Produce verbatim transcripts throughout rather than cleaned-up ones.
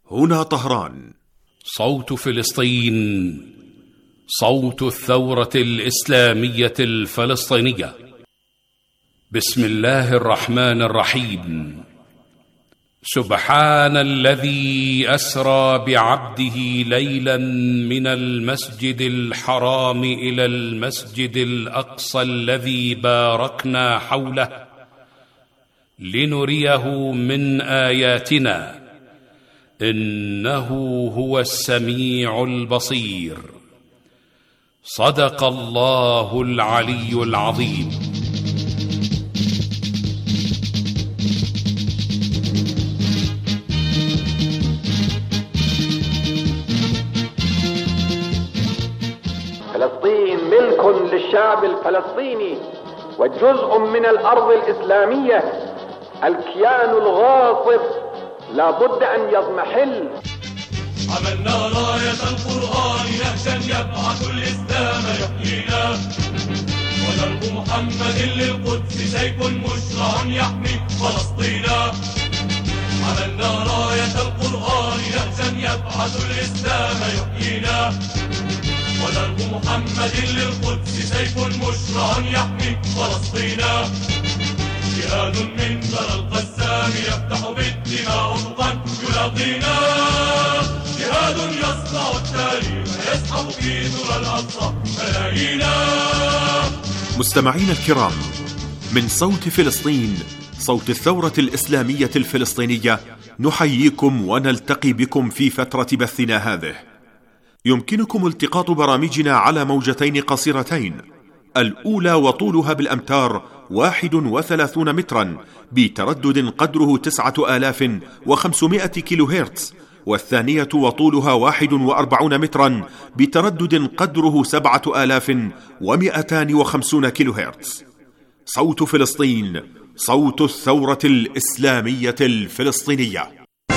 هنا طهران. صوت فلسطين، صوت الثورة الإسلامية الفلسطينية. بسم الله الرحمن الرحيم. سبحان الذي أسرى بعبده ليلا من المسجد الحرام إلى المسجد الأقصى الذي باركنا حوله لنريه من آياتنا إنه هو السميع البصير. صدق الله العلي العظيم. فلسطين ملك للشعب الفلسطيني وجزء من الأرض الإسلامية. الكيان الغاصب لا بد أن يضمحل. عملنا راية القرآن نهجا يبعث الإسلام يحيينا، ودرب محمد للقدس سيف مشرع يحمي فلسطينا. عملنا راية القرآن نهجا يبعث الإسلام يحيينا، ودرب محمد للقدس سيف مشرع يحمي فلسطينا. جهاد من ثرى القسام يفتح بالدماء أفقا يلاقينا، جهاد يصنع التاريخ يسحب في ثرى الأقصى ملايينا. مستمعين الكرام، من صوت فلسطين، صوت الثورة الإسلامية الفلسطينية، نحييكم ونلتقي بكم في فترة بثنا هذه. يمكنكم التقاط برامجنا على موجتين قصيرتين، الأولى وطولها بالأمتار واحد وثلاثون مترا بتردد قدره تسعة آلاف وخمسمائة كيلو هرتز، والثانية وطولها واحد وأربعون مترا بتردد قدره سبعة آلاف ومئتان وخمسون كيلو هرتز. صوت فلسطين، صوت الثورة الإسلامية الفلسطينية.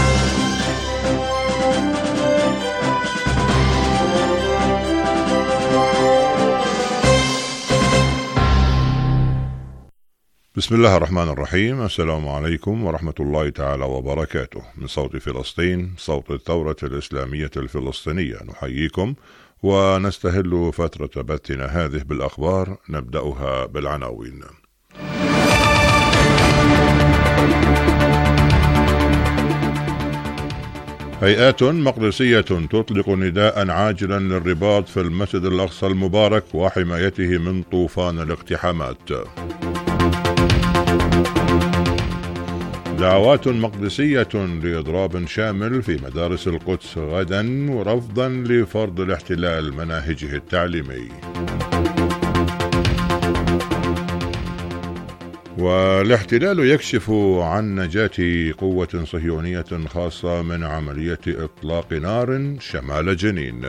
بسم الله الرحمن الرحيم. السلام عليكم ورحمة الله تعالى وبركاته. من صوت فلسطين، صوت الثورة الإسلامية الفلسطينية، نحييكم ونستهل فترة بثنا هذه بالأخبار. نبدأها بالعناوين. هيئات مقدسية تطلق نداء عاجلا للرباط في المسجد الأقصى المبارك وحمايته من طوفان الاقتحامات. دعوات مقدسية لإضراب شامل في مدارس القدس غدا ورفضا لفرض الاحتلال مناهجه التعليمي. والاحتلال يكشف عن نجاة قوة صهيونية خاصة من عملية إطلاق نار شمال جنين.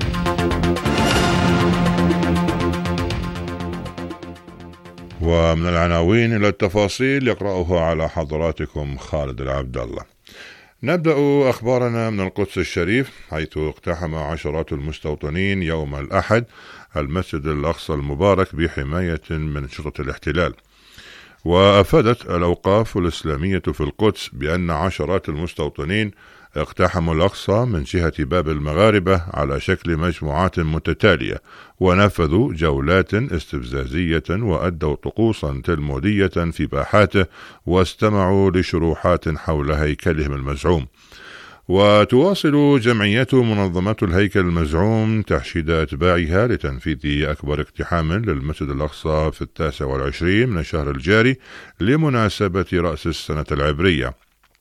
ومن العناوين إلى التفاصيل يقرأها على حضراتكم خالد العبد الله. نبدأ أخبارنا من القدس الشريف، حيث اقتحم عشرات المستوطنين يوم الأحد المسجد الأقصى المبارك بحماية من شرطة الاحتلال. وأفادت الأوقاف الإسلامية في القدس بأن عشرات المستوطنين اقتحموا الأقصى من جهة باب المغاربة على شكل مجموعات متتالية، ونفذوا جولات استفزازية وأدوا طقوسا تلمودية في باحاته، واستمعوا لشروحات حول هيكلهم المزعوم. وتواصل جمعيات منظمات الهيكل المزعوم تحشيد أتباعها لتنفيذ أكبر اقتحام للمسجد الأقصى في التاسع والعشرين من الشهر الجاري لمناسبة رأس السنة العبرية.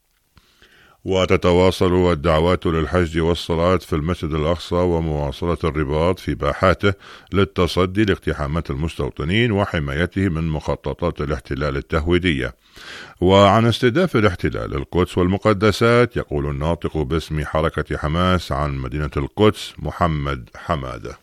وتتواصل الدعوات للحج والصلاة في المسجد الأقصى ومواصلة الرباط في باحاته للتصدي لاقتحامات المستوطنين وحمايته من مخططات الاحتلال التهويدية. وعن استهداف الاحتلال القدس والمقدسات يقول الناطق باسم حركة حماس عن مدينة القدس محمد حمادة.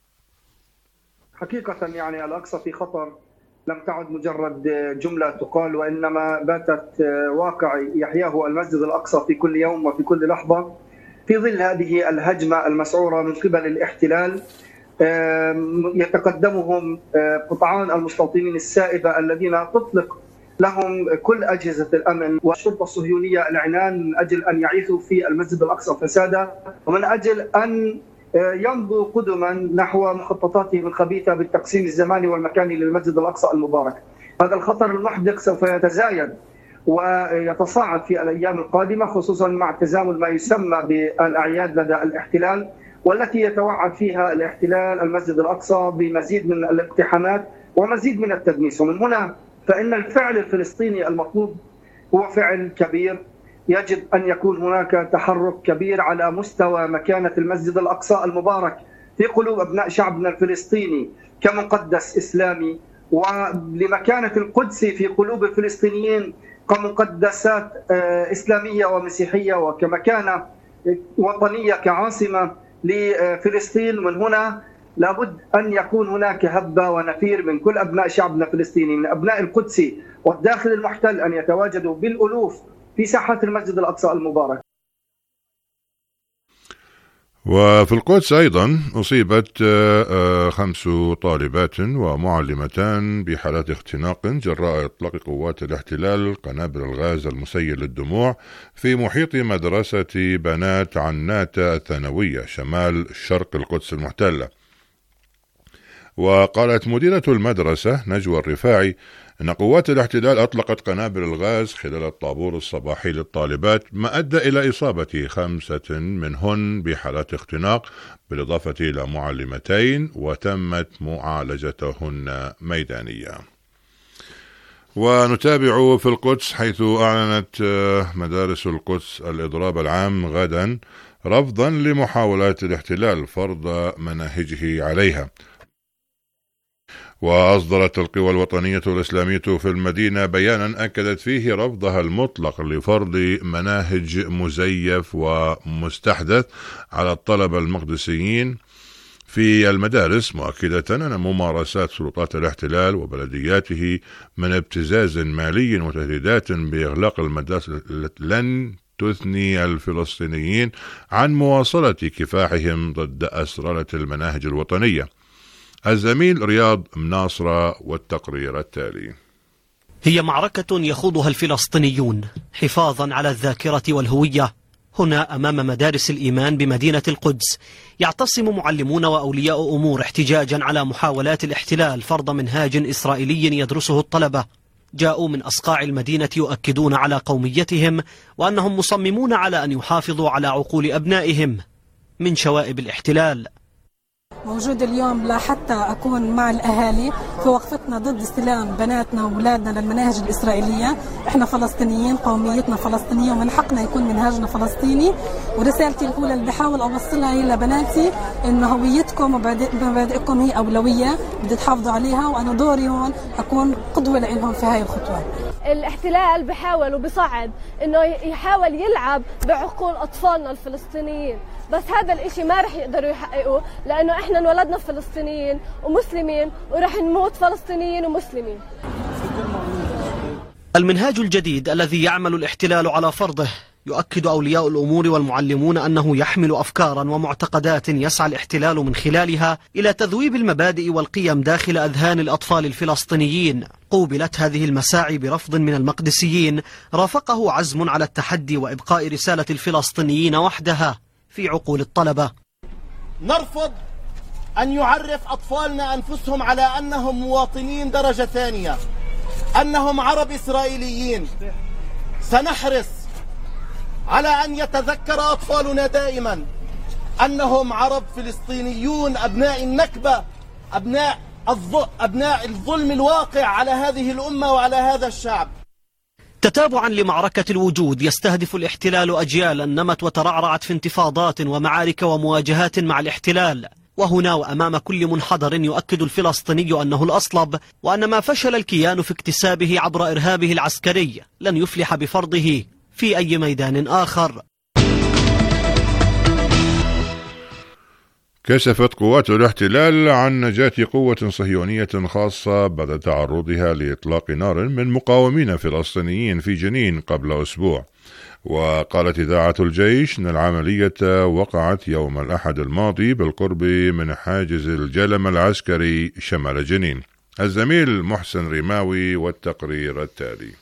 حقيقة يعني الأقصى في خطر، لم تعد مجرد جملة تقال، وإنما باتت واقع يحياه المسجد الأقصى في كل يوم وفي كل لحظة في ظل هذه الهجمة المسعورة من قبل الاحتلال. يتقدمهم قطعان المستوطنين السائبة الذين تطلق لهم كل أجهزة الأمن والشرطة الصهيونية العنان من أجل أن يعيثوا في المسجد الأقصى فسادا، ومن أجل أن يمضوا قدما نحو مخططاتهم الخبيثة بالتقسيم الزماني والمكاني للمسجد الأقصى المبارك. هذا الخطر المحدق سوف يتزايد ويتصاعد في الأيام القادمة، خصوصا مع تزامن ما يسمى بالأعياد لدى الاحتلال، والتي يتوعد فيها الاحتلال المسجد الأقصى بمزيد من الاقتحامات ومزيد من التدنيس. ومن هنا فإن الفعل الفلسطيني المطلوب هو فعل كبير، يجب أن يكون هناك تحرك كبير على مستوى مكانة المسجد الأقصى المبارك في قلوب أبناء شعبنا الفلسطيني كمقدس إسلامي، ولمكانة القدس في قلوب الفلسطينيين كمقدسات إسلامية ومسيحية وكمكانة وطنية كعاصمة لفلسطين. من هنا لابد أن يكون هناك هبة ونفير من كل أبناء شعبنا الفلسطيني، من أبناء القدس والداخل المحتل، أن يتواجدوا بالألوف في ساحات المسجد الأقصى المبارك. وفي القدس أيضا أصيبت خمس طالبات ومعلمتان بحالات اختناق جراء إطلاق قوات الاحتلال قنابل الغاز المسيل للدموع في محيط مدرسة بنات عناتة الثانوية شمال شرق القدس المحتلة. وقالت مديرة المدرسة نجوى الرفاعي أن قوات الاحتلال أطلقت قنابل الغاز خلال الطابور الصباحي للطالبات، ما أدى إلى إصابة خمسة منهن بحالات اختناق بالإضافة إلى معلمتين، وتمت معالجتهن ميدانيا. ونتابع في القدس، حيث أعلنت مدارس القدس الإضراب العام غدا رفضا لمحاولات الاحتلال فرض مناهجه عليها. وأصدرت القوى الوطنية الإسلامية في المدينة بيانا أكدت فيه رفضها المطلق لفرض مناهج مزيف ومستحدث على الطلبة المقدسيين في المدارس، مؤكدة أن ممارسات سلطات الاحتلال وبلدياته من ابتزاز مالي وتهديدات بإغلاق المدارس لن تثني الفلسطينيين عن مواصلة كفاحهم ضد أسرار المناهج الوطنية. الزميل رياض مناصرة والتقرير التالي. هي معركة يخوضها الفلسطينيون حفاظا على الذاكرة والهوية. هنا أمام مدارس الإيمان بمدينة القدس يعتصم معلمون وأولياء أمور احتجاجا على محاولات الاحتلال فرض منهاج إسرائيلي يدرسه الطلبة. جاءوا من أصقاع المدينة يؤكدون على قوميتهم وأنهم مصممون على أن يحافظوا على عقول أبنائهم من شوائب الاحتلال. موجود اليوم لحتى أكون مع الأهالي في وقفتنا ضد استلام بناتنا وأولادنا للمناهج الإسرائيلية. إحنا فلسطينيين، قوميتنا فلسطينية، ومن حقنا يكون منهاجنا فلسطيني. ورسالتي الأولى اللي بحاول أوصلها هي لبناتي إنه هويتكم ومبادئكم هي أولوية، بدي تحافظوا عليها، وأنا دوري هون أكون قدوة لهم في هاي الخطوة. الاحتلال بحاول وبصعد إنه يحاول يلعب بعقول أطفالنا الفلسطينيين، بس هذا الاشي ما رح يقدروا يحققوه، لأنه إحنا انولدنا فلسطينيين ومسلمين ورح نموت فلسطينيين ومسلمين. المنهاج الجديد الذي يعمل الاحتلال على فرضه يؤكد أولياء الأمور والمعلمون أنه يحمل أفكارا ومعتقدات يسعى الاحتلال من خلالها إلى تذويب المبادئ والقيم داخل أذهان الأطفال الفلسطينيين. قوبلت هذه المساعي برفض من المقدسيين رافقه عزم على التحدي وإبقاء رسالة الفلسطينيين وحدها في عقول الطلبة. نرفض أن يعرف أطفالنا أنفسهم على أنهم مواطنين درجة ثانية، أنهم عرب إسرائيليين. سنحرص على أن يتذكر أطفالنا دائما أنهم عرب فلسطينيون، أبناء النكبة، أبناء أبناء الظلم الواقع على هذه الأمة وعلى هذا الشعب. تتابعا لمعركة الوجود يستهدف الاحتلال أجيالا نمت وترعرعت في انتفاضات ومعارك ومواجهات مع الاحتلال. وهنا وأمام كل منحدر يؤكد الفلسطيني أنه الأصلب، وأن ما فشل الكيان في اكتسابه عبر إرهابه العسكري لن يفلح بفرضه في أي ميدان آخر. كشفت قوات الاحتلال عن نجاة قوة صهيونية خاصة بعد تعرضها لإطلاق نار من مقاومين فلسطينيين في جنين قبل أسبوع. وقالت إذاعة الجيش أن العملية وقعت يوم الأحد الماضي بالقرب من حاجز الجلم العسكري شمال جنين. الزميل محسن رماوي والتقرير التالي.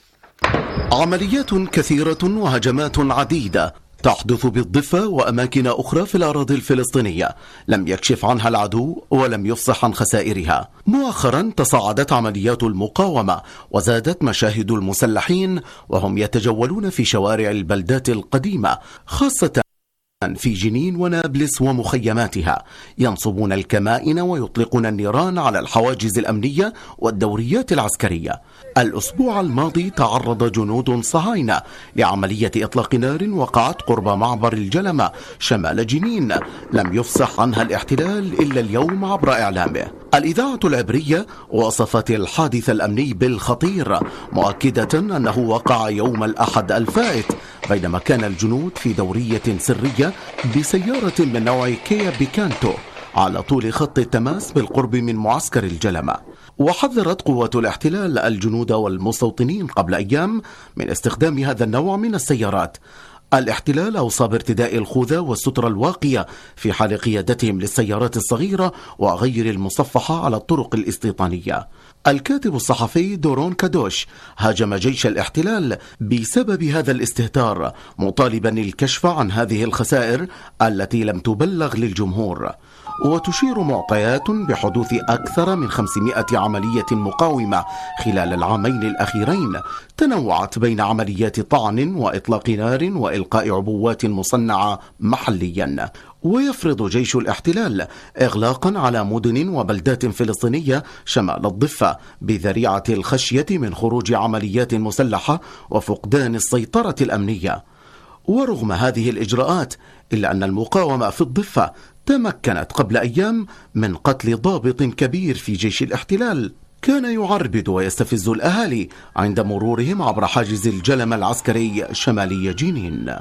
عمليات كثيرة وهجمات عديدة تحدث بالضفة وأماكن أخرى في الأراضي الفلسطينية لم يكشف عنها العدو ولم يفصح عن خسائرها. مؤخرا تصاعدت عمليات المقاومة وزادت مشاهد المسلحين وهم يتجولون في شوارع البلدات القديمة، خاصة في جنين ونابلس ومخيماتها، ينصبون الكمائن ويطلقون النيران على الحواجز الأمنية والدوريات العسكرية. الأسبوع الماضي تعرض جنود صهاينة لعملية إطلاق نار وقعت قرب معبر الجلمة شمال جنين، لم يفصح عنها الاحتلال إلا اليوم عبر إعلامه. الإذاعة العبرية وصفت الحادث الأمني بالخطير، مؤكدة أنه وقع يوم الأحد الفائت بينما كان الجنود في دورية سرية بسيارة من نوع كيا بيكانتو على طول خط التماس بالقرب من معسكر الجلمة. وحذرت قوات الاحتلال الجنود والمستوطنين قبل أيام من استخدام هذا النوع من السيارات. الاحتلال أوصى بارتداء الخوذة والسترة الواقية في حال قيادتهم للسيارات الصغيرة وغير المصفحة على الطرق الاستيطانية. الكاتب الصحفي دورون كادوش هاجم جيش الاحتلال بسبب هذا الاستهتار، مطالبا الكشف عن هذه الخسائر التي لم تبلغ للجمهور. وتشير معطيات بحدوث أكثر من خمسمائة عملية مقاومة خلال العامين الأخيرين، تنوعت بين عمليات طعن وإطلاق نار وإلقاء عبوات مصنعة محليا. ويفرض جيش الاحتلال إغلاقا على مدن وبلدات فلسطينية شمال الضفة بذريعة الخشية من خروج عمليات مسلحة وفقدان السيطرة الأمنية. ورغم هذه الإجراءات إلا أن المقاومة في الضفة تمكنت قبل أيام من قتل ضابط كبير في جيش الاحتلال كان يعربد ويستفز الأهالي عند مرورهم عبر حاجز الجلمة العسكري شمالي جنين.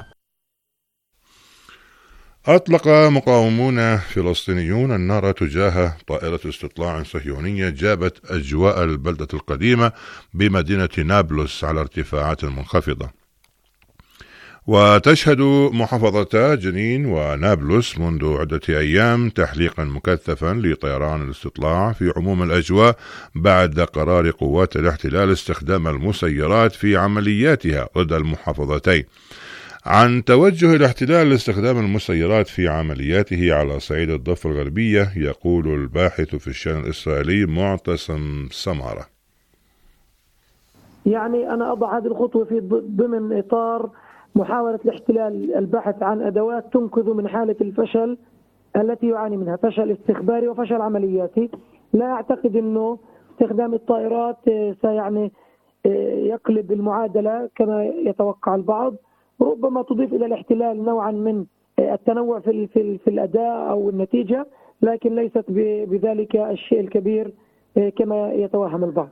أطلق مقاومون فلسطينيون النار تجاه طائرة استطلاع صهيونية جابت أجواء البلدة القديمة بمدينة نابلس على ارتفاعات منخفضة. وتشهد محافظتا جنين ونابلس منذ عدة أيام تحليقا مكثفا لطيران الاستطلاع في عموم الأجواء بعد قرار قوات الاحتلال استخدام المسيرات في عملياتها ضد المحافظتين. عن توجه الاحتلال لاستخدام المسيرات في عملياته على صعيد الضفة الغربية يقول الباحث في الشأن الإسرائيلي معتصم سمارة. يعني أنا أضع هذه الخطوة في ضمن إطار محاولة الاحتلال البحث عن أدوات تنقذ من حالة الفشل التي يعاني منها، فشل استخباري وفشل عملياتي. لا أعتقد أنه استخدام الطائرات سيعني يقلب المعادلة كما يتوقع البعض، ربما تضيف إلى الاحتلال نوعا من التنوع في في الأداء أو النتيجة، لكن ليست بذلك الشيء الكبير كما يتوهم البعض.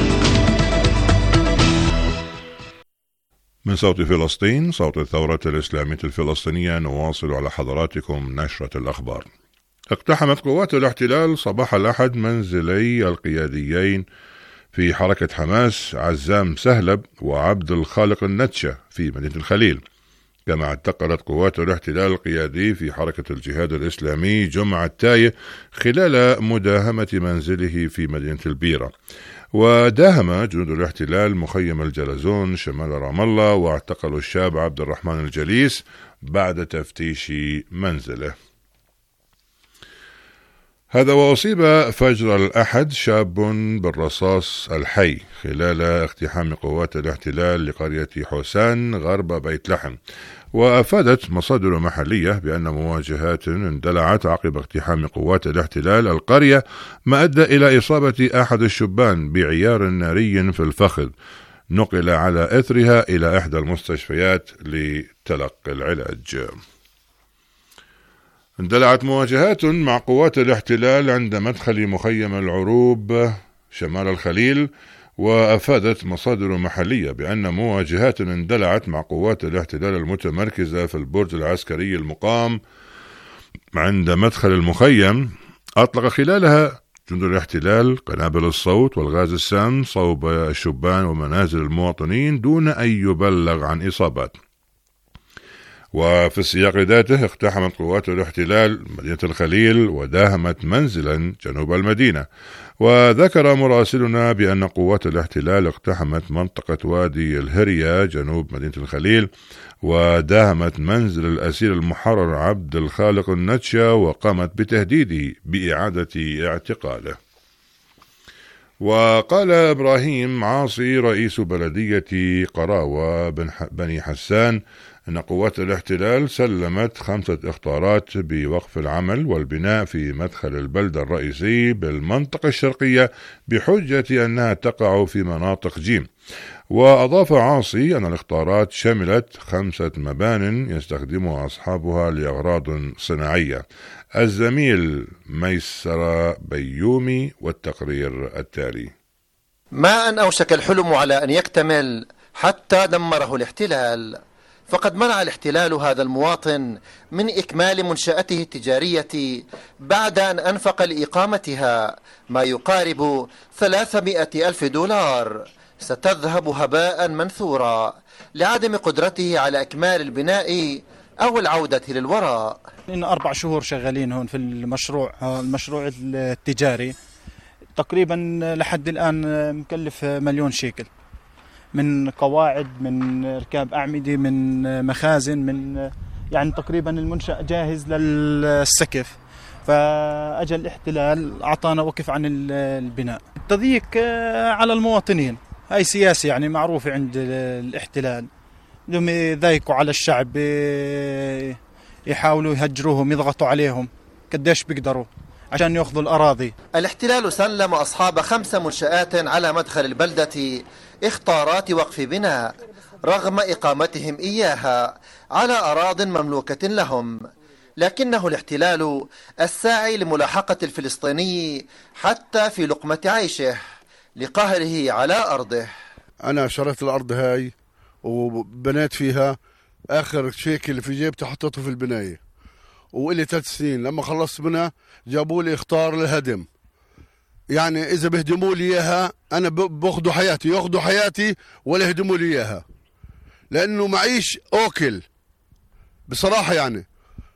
من صوت فلسطين، صوت الثورة الإسلامية الفلسطينية، نواصل على حضراتكم نشرة الأخبار. اقتحمت قوات الاحتلال صباح الأحد منزلي القياديين في حركة حماس عزام سهلب وعبد الخالق النتشة في مدينة الخليل. كما اعتقلت قوات الاحتلال القيادي في حركة الجهاد الإسلامي جمعة التايه خلال مداهمة منزله في مدينة البيرة. وداهم جنود الاحتلال مخيم الجلزون شمال رام الله واعتقلوا الشاب عبد الرحمن الجليس بعد تفتيش منزله. هذا وأصيب فجر الأحد شاب بالرصاص الحي خلال اقتحام قوات الاحتلال لقرية حسان غرب بيت لحم. وأفادت مصادر محلية بأن مواجهات اندلعت عقب اقتحام قوات الاحتلال القرية ما أدى إلى إصابة أحد الشبان بعيار ناري في الفخذ، نقل على إثرها إلى إحدى المستشفيات لتلقي العلاج. اندلعت مواجهات مع قوات الاحتلال عند مدخل مخيم العروب شمال الخليل. وأفادت مصادر محلية بأن مواجهات اندلعت مع قوات الاحتلال المتمركزة في البرج العسكري المقام عند مدخل المخيم. أطلق خلالها جند الاحتلال قنابل الصوت والغاز السام صوب الشبان ومنازل المواطنين دون أن يبلغ عن إصابات. وفي السياق ذاته اقتحمت قوات الاحتلال مدينة الخليل وداهمت منزلا جنوب المدينة. وذكر مراسلنا بأن قوات الاحتلال اقتحمت منطقة وادي الهرية جنوب مدينة الخليل وداهمت منزل الأسير المحرر عبد الخالق النتشة وقامت بتهديده بإعادة اعتقاله. وقال إبراهيم عاصي رئيس بلدية قراوة بني حسان أن قوات الاحتلال سلمت خمسة إخطارات بوقف العمل والبناء في مدخل البلدة الرئيسي بالمنطقة الشرقية بحجة أنها تقع في مناطق جيم. وأضاف عاصي أن الإخطارات شملت خمسة مبان يستخدمها أصحابها لأغراض صناعية. الزميل ميسر بيومي والتقرير التالي. ما أن أوشك الحلم على أن يكتمل حتى دمره الاحتلال، فقد منع الاحتلال هذا المواطن من إكمال منشأته التجارية بعد أن أنفق لإقامتها ما يقارب ثلاثمائة ألف دولار ستذهب هباء منثورا لعدم قدرته على إكمال البناء أو العودة للوراء. إن أربع شهور شغالين هون في المشروع المشروع التجاري، تقريبا لحد الآن مكلف مليون شيكل، من قواعد، من ركاب أعمدة، من مخازن، من يعني تقريبا المنشأ جاهز للسقف، فأجى الاحتلال أعطانا وقف عن البناء. التضييق على المواطنين هاي سياسة يعني معروفة عند الاحتلال، لهم يضايقوا على الشعب، يحاولوا يهجروهم، يضغطوا عليهم قديش بيقدروا عشان يأخذوا الأراضي. الاحتلال سلم أصحاب خمس منشآت على مدخل البلدة اختارات وقف بناء رغم إقامتهم إياها على أراض مملوكة لهم، لكنه الاحتلال الساعي لملاحقة الفلسطيني حتى في لقمة عيشه لقهره على أرضه. أنا شريت الأرض هاي وبنيت فيها، آخر شيك اللي في جيبتي حطيته في البناية، وإلي ثلاث سنين لما خلصت منها جابوا لي اختار للهدم. يعني إذا بهدموا لي إياها أنا باخذوا حياتي، ياخذوا حياتي ولا يهدموا لي إياها، لأنه معيش أوكل بصراحة يعني.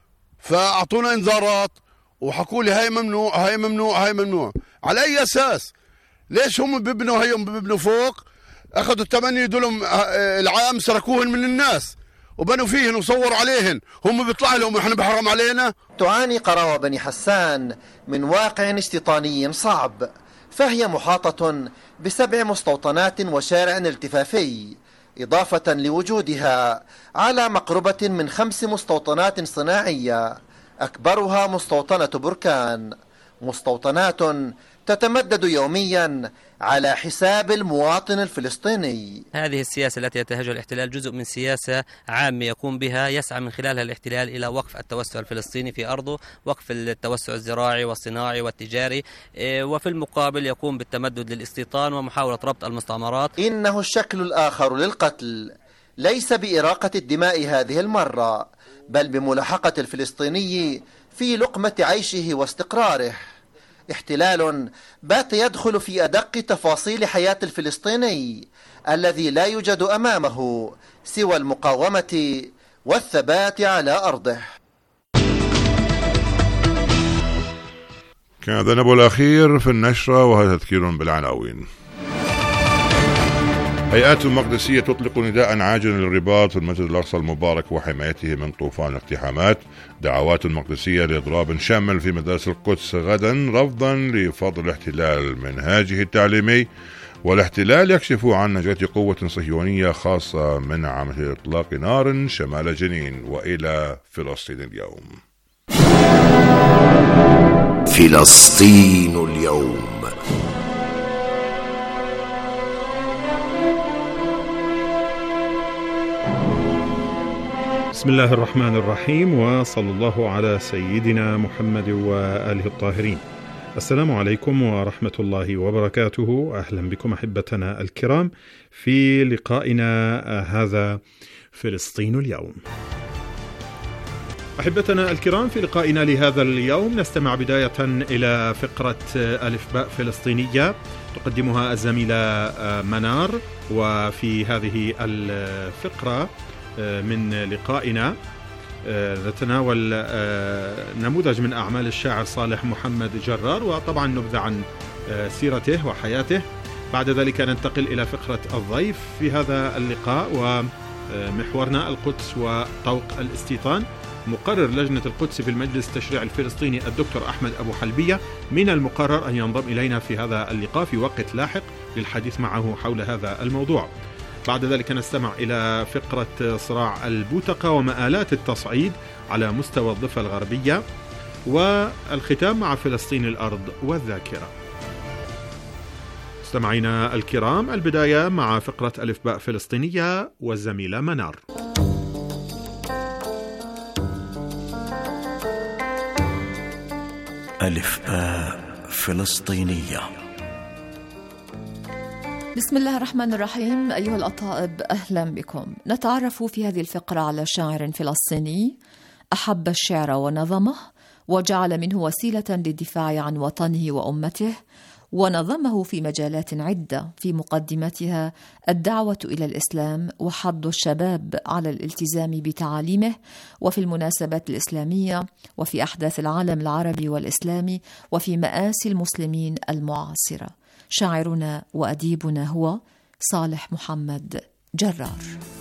فأعطونا إنذارات وحكوا لي هاي ممنوع هاي ممنوع هاي ممنوع. على أي أساس؟ ليش هم بيبنوا هيهم بيبنوا فوق؟ أخذوا الثمانية دولهم العام سرقوهن من الناس وبنوا فيهن وصوروا عليهن، هم بيطلع لهم احنا بحرم علينا. تعاني قراوة بني حسان من واقع استيطاني صعب، فهي محاطة بسبع مستوطنات وشارع التفافي، إضافة لوجودها على مقربة من خمس مستوطنات صناعية أكبرها مستوطنة بركان، مستوطنات تتمدد يوميا على حساب المواطن الفلسطيني. هذه السياسة التي يتهجها الاحتلال جزء من سياسة عامة يقوم بها، يسعى من خلالها الاحتلال إلى وقف التوسع الفلسطيني في أرضه، وقف التوسع الزراعي والصناعي والتجاري، وفي المقابل يقوم بالتمدد للاستيطان ومحاولة ربط المستعمرات. إنه الشكل الآخر للقتل، ليس بإراقة الدماء هذه المرة، بل بملاحقة الفلسطيني في لقمة عيشه واستقراره. احتلال بات يدخل في أدق تفاصيل حياة الفلسطيني الذي لا يوجد أمامه سوى المقاومة والثبات على أرضه. كان ذنب الأخير في النشرة، وهذا تذكير بالعناوين. هيئات مقدسية تطلق نداء عاجلا للرباط في المسجد الأقصى المبارك وحمايته من طوفان الاقتحامات. دعوات مقدسية لإضراب شامل في مدارس القدس غدا رفضا لفضل الاحتلال منهاجه التعليمي. والاحتلال يكشف عن نجاة قوة صهيونية خاصة من عملية إطلاق نار شمال جنين. وإلى فلسطين اليوم. فلسطين اليوم. بسم الله الرحمن الرحيم، وصلى الله على سيدنا محمد وآله الطاهرين. السلام عليكم ورحمة الله وبركاته. أهلا بكم أحبتنا الكرام في لقائنا هذا فلسطين اليوم. أحبتنا الكرام، في لقائنا لهذا اليوم نستمع بداية إلى فقرة ألف باء فلسطينية تقدمها الزميلة منار، وفي هذه الفقرة من لقائنا نتناول نموذج من أعمال الشاعر صالح محمد جرار، وطبعا نبذة عن سيرته وحياته. بعد ذلك ننتقل إلى فقرة الضيف في هذا اللقاء، ومحورنا القدس وطوق الاستيطان. مقرر لجنة القدس في المجلس التشريعي الفلسطيني الدكتور أحمد أبو حلبية من المقرر أن ينضم إلينا في هذا اللقاء في وقت لاحق للحديث معه حول هذا الموضوع. بعد ذلك نستمع إلى فقرة صراع البوتقة ومآلات التصعيد على مستوى الضفة الغربية، والختام مع فلسطين الأرض والذاكرة. مستمعينا الكرام، البداية مع فقرة ألف باء فلسطينية والزميلة منار. ألف باء فلسطينية. بسم الله الرحمن الرحيم. أيها الأطائب، أهلا بكم. نتعرف في هذه الفقرة على شاعر فلسطيني أحب الشعر ونظمه، وجعل منه وسيلة للدفاع عن وطنه وأمته، ونظمه في مجالات عدة، في مقدمتها الدعوة إلى الإسلام وحض الشباب على الالتزام بتعاليمه، وفي المناسبات الإسلامية، وفي أحداث العالم العربي والإسلامي، وفي مآسي المسلمين المعاصرة. شاعرنا وأديبنا هو صالح محمد جرار.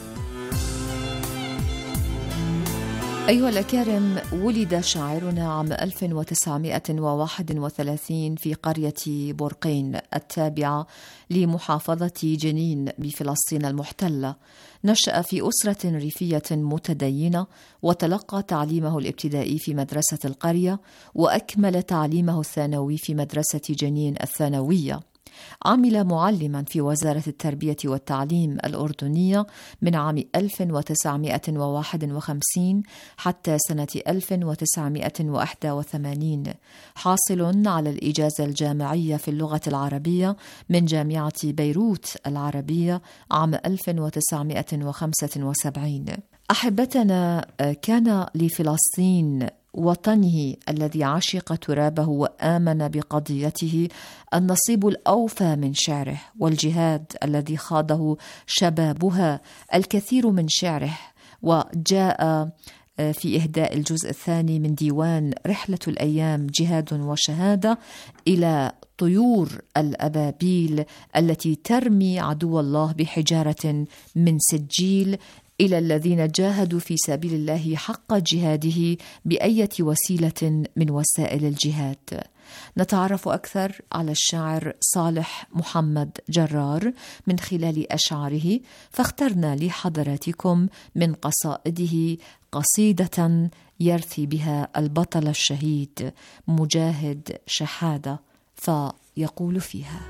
أيها الأكارم، ولد شاعرنا عام ألف وتسعمائة وواحد وثلاثين في قرية برقين التابعة لمحافظة جنين بفلسطين المحتلة. نشأ في أسرة ريفية متدينة، وتلقى تعليمه الابتدائي في مدرسة القرية، وأكمل تعليمه الثانوي في مدرسة جنين الثانوية. عمل معلما في وزارة التربية والتعليم الأردنية من عام ألف وتسعمائة وواحد وخمسين حتى سنة ألف وتسعمائة وواحد وثمانين، حاصل على الإجازة الجامعية في اللغة العربية من جامعة بيروت العربية عام ألف وتسعمائة وخمسة وسبعين. أحبتنا، كان لفلسطين وطنه الذي عشق ترابه وآمن بقضيته النصيب الأوفى من شعره، والجهاد الذي خاضه شبابها الكثير من شعره. وجاء في إهداء الجزء الثاني من ديوان رحلة الأيام جهاد وشهادة إلى طيور الأبابيل التي ترمي عدو الله بحجارة من سجيل، إلى الذين جاهدوا في سبيل الله حق جهاده بأية وسيلة من وسائل الجهاد. نتعرف أكثر على الشاعر صالح محمد جرار من خلال أشعاره، فاخترنا لحضراتكم من قصائده قصيدة يرثي بها البطل الشهيد مجاهد شحادة، فيقول فيها: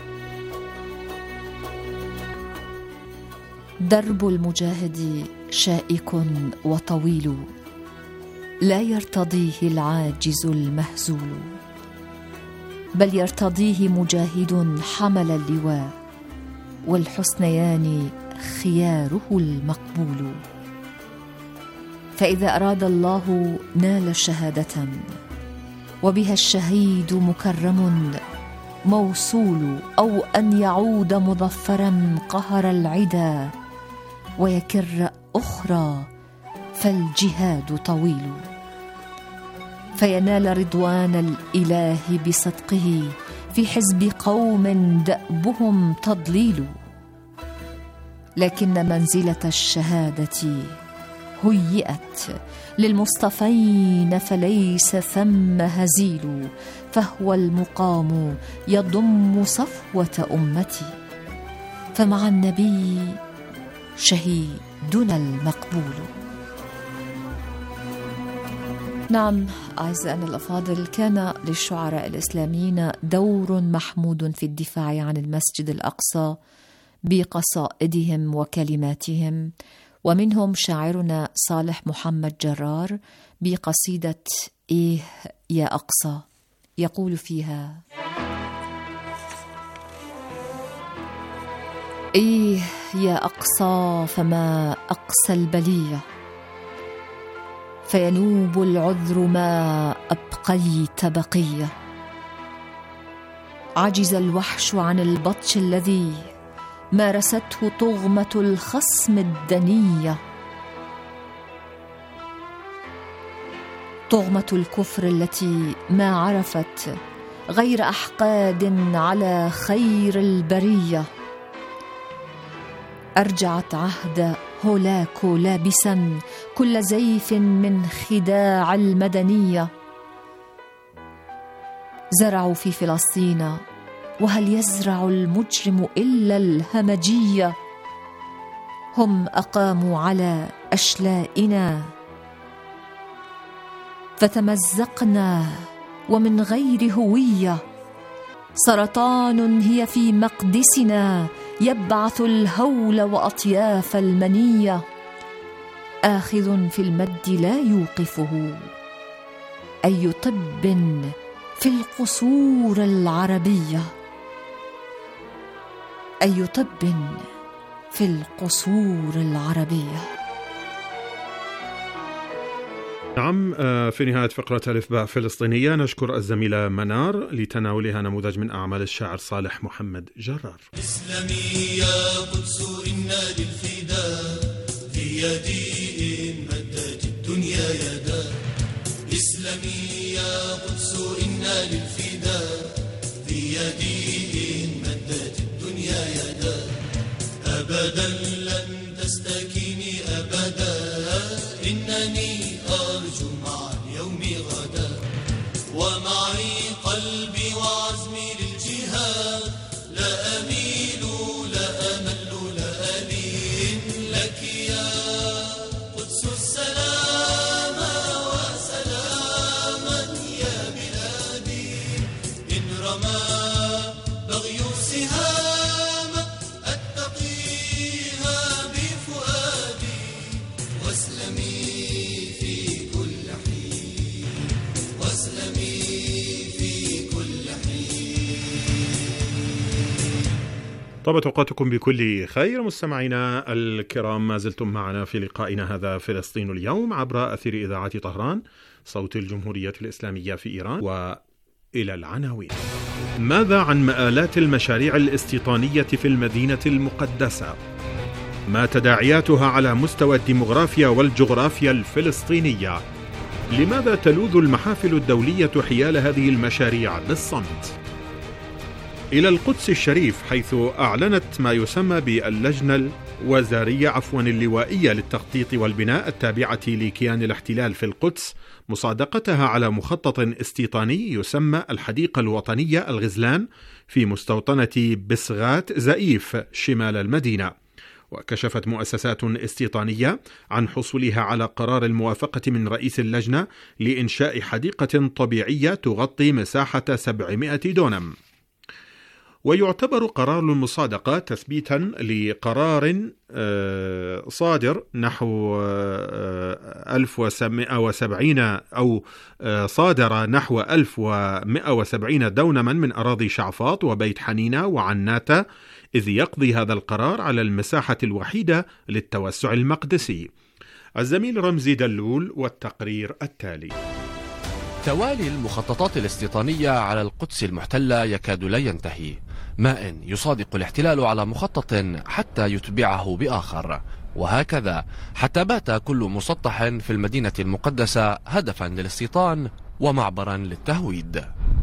درب المجاهد شائك وطويل، لا يرتضيه العاجز المهزول، بل يرتضيه مجاهد حمل اللواء، والحسنيان خياره المقبول. فإذا أراد الله نال شهادة، وبها الشهيد مكرم موصول، أو أن يعود مظفرا قهر العدا ويكر أخرى، فالجهاد طويل. فينال رضوان الإله بصدقه في حزب قوم دأبهم تضليل، لكن منزلة الشهادة هيئت للمصطفين، فليس ثم هزيل، فهو المقام يضم صفوة أمتي، فمع النبي شهيدنا المقبول. نعم أعزائنا الأفاضل، كان للشعراء الإسلاميين دور محمود في الدفاع عن المسجد الأقصى بقصائدهم وكلماتهم، ومنهم شاعرنا صالح محمد جرار بقصيدة إيه يا أقصى، يقول فيها: إيه يا أقصى فما أقصى البلية، فينوب العذر ما أبقيت بقية، عجز الوحش عن البطش الذي مارسته طغمة الخصم الدنية، طغمة الكفر التي ما عرفت غير أحقاد على خير البرية أرجعت عهد هولاكو لابسا كل زيف من خداع المدنية. زرعوا في فلسطين، وهل يزرع المجرم إلا الهمجية؟ هم أقاموا على أشلائنا فتمزقنا ومن غير هوية. سرطان هي في مقدسنا يبعث الهول وأطياف المنية. آخذ في المد لا يوقفه، أي طب في القصور العربية، أي طب في القصور العربية. نعم، في نهاية فقرة ألف باء فلسطينية نشكر الزميلة منار لتناولها نموذج من أعمال الشاعر صالح محمد جرار. إسلامي يا قدس إنا للفداء في يدي إن مدت الدنيا يدا. إسلامي يا قدس إنا للفداء في يدي إن مدت الدنيا يدا. أبدا لن تستكيني أبدا، إنني أرجو مع اليوم غدا، ومعي قلبي وعزمي للجهاد. لا أميل لا أمل لا ألين لك يا قدس السلام وسلاما يا بلادي. إن رمى بغي سهام أتقيها بفؤادي، واسلمي في كل حين، واسلمي في كل حين. طابت أوقاتكم بكل خير مستمعينا الكرام، ما زلتم معنا في لقائنا هذا فلسطين اليوم عبر أثير إذاعة طهران صوت الجمهورية الإسلامية في إيران. وإلى العناوين. ماذا عن مآلات المشاريع الاستيطانية في المدينة المقدسة؟ ما تداعياتها على مستوى الديمغرافيا والجغرافيا الفلسطينية؟ لماذا تلوذ المحافل الدولية حيال هذه المشاريع بالصمت؟ إلى القدس الشريف، حيث أعلنت ما يسمى باللجنة الوزارية عفوا اللوائية للتخطيط والبناء التابعة لكيان الاحتلال في القدس مصادقتها على مخطط استيطاني يسمى الحديقة الوطنية الغزلان في مستوطنة بسغات زئيف شمال المدينة. وكشفت مؤسسات استيطانية عن حصولها على قرار الموافقة من رئيس اللجنة لإنشاء حديقة طبيعية تغطي مساحة سبعمائة دونم. ويعتبر قرار المصادقة تثبيتا لقرار صادر نحو ألف ومئة وسبعين أو صادر نحو ألف ومئة وسبعين دونما من أراضي شعفاط وبيت حنينة وعناتة، إذ يقضي هذا القرار على المساحة الوحيدة للتوسع المقدسي. الزميل رمزي دلول والتقرير التالي. توالي المخططات الاستيطانية على القدس المحتلة يكاد لا ينتهي، ما إن يصادق الاحتلال على مخطط حتى يتبعه بآخر، وهكذا حتى بات كل مسطح في المدينة المقدسة هدفا للاستيطان ومعبرا للتهويد.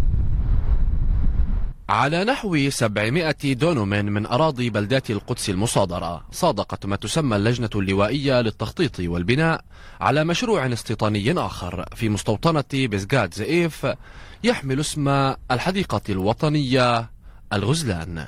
على نحو سبعمائة دونم من أراضي بلدات القدس المصادرة، صادقت ما تسمى اللجنة اللوائية للتخطيط والبناء على مشروع استيطاني آخر في مستوطنة بسغات زئيف يحمل اسم الحديقة الوطنية الغزلان.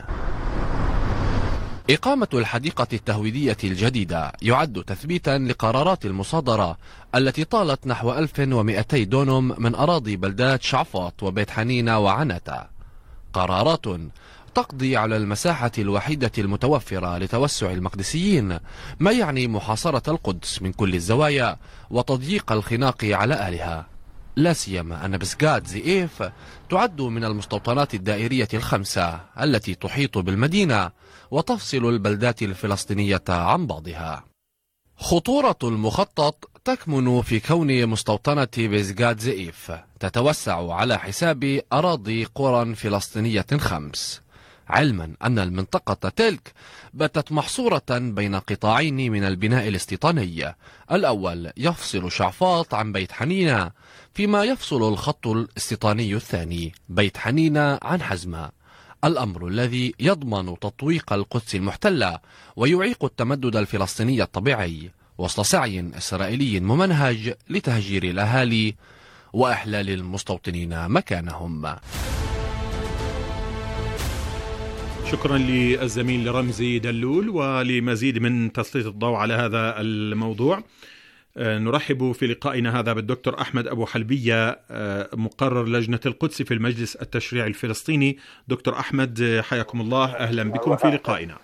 إقامة الحديقة التهويدية الجديدة يعد تثبيتا لقرارات المصادرة التي طالت نحو ألف ومئتي دونم من أراضي بلدات شعفاط وبيت حنينة وعناتة، قرارات تقضي على المساحة الوحيدة المتوفرة لتوسع المقدسيين، ما يعني محاصرة القدس من كل الزوايا وتضييق الخناق على أهلها، لا سيما أن بسغات زئيف تعد من المستوطنات الدائرية الخمسة التي تحيط بالمدينة وتفصل البلدات الفلسطينية عن بعضها. خطورة المخطط تكمن في كون مستوطنة بسغات زئيف تتوسع على حساب أراضي قرى فلسطينية خمس، علما أن المنطقة تلك باتت محصورة بين قطاعين من البناء الاستيطاني. الأول يفصل شعفاط عن بيت حنينة، فيما يفصل الخط الاستيطاني الثاني بيت حنينة عن حزمة، الأمر الذي يضمن تطويق القدس المحتلة ويعيق التمدد الفلسطيني الطبيعي وسط سعي إسرائيلي ممنهج لتهجير الأهالي وإحلال المستوطنين مكانهم. شكرا للزميل رمزي دلول. ولمزيد من تسليط الضوء على هذا الموضوع نرحب في لقائنا هذا بالدكتور أحمد أبو حلبية، مقرر لجنة القدس في المجلس التشريعي الفلسطيني. دكتور أحمد حياكم الله، أهلا بكم في لقائنا.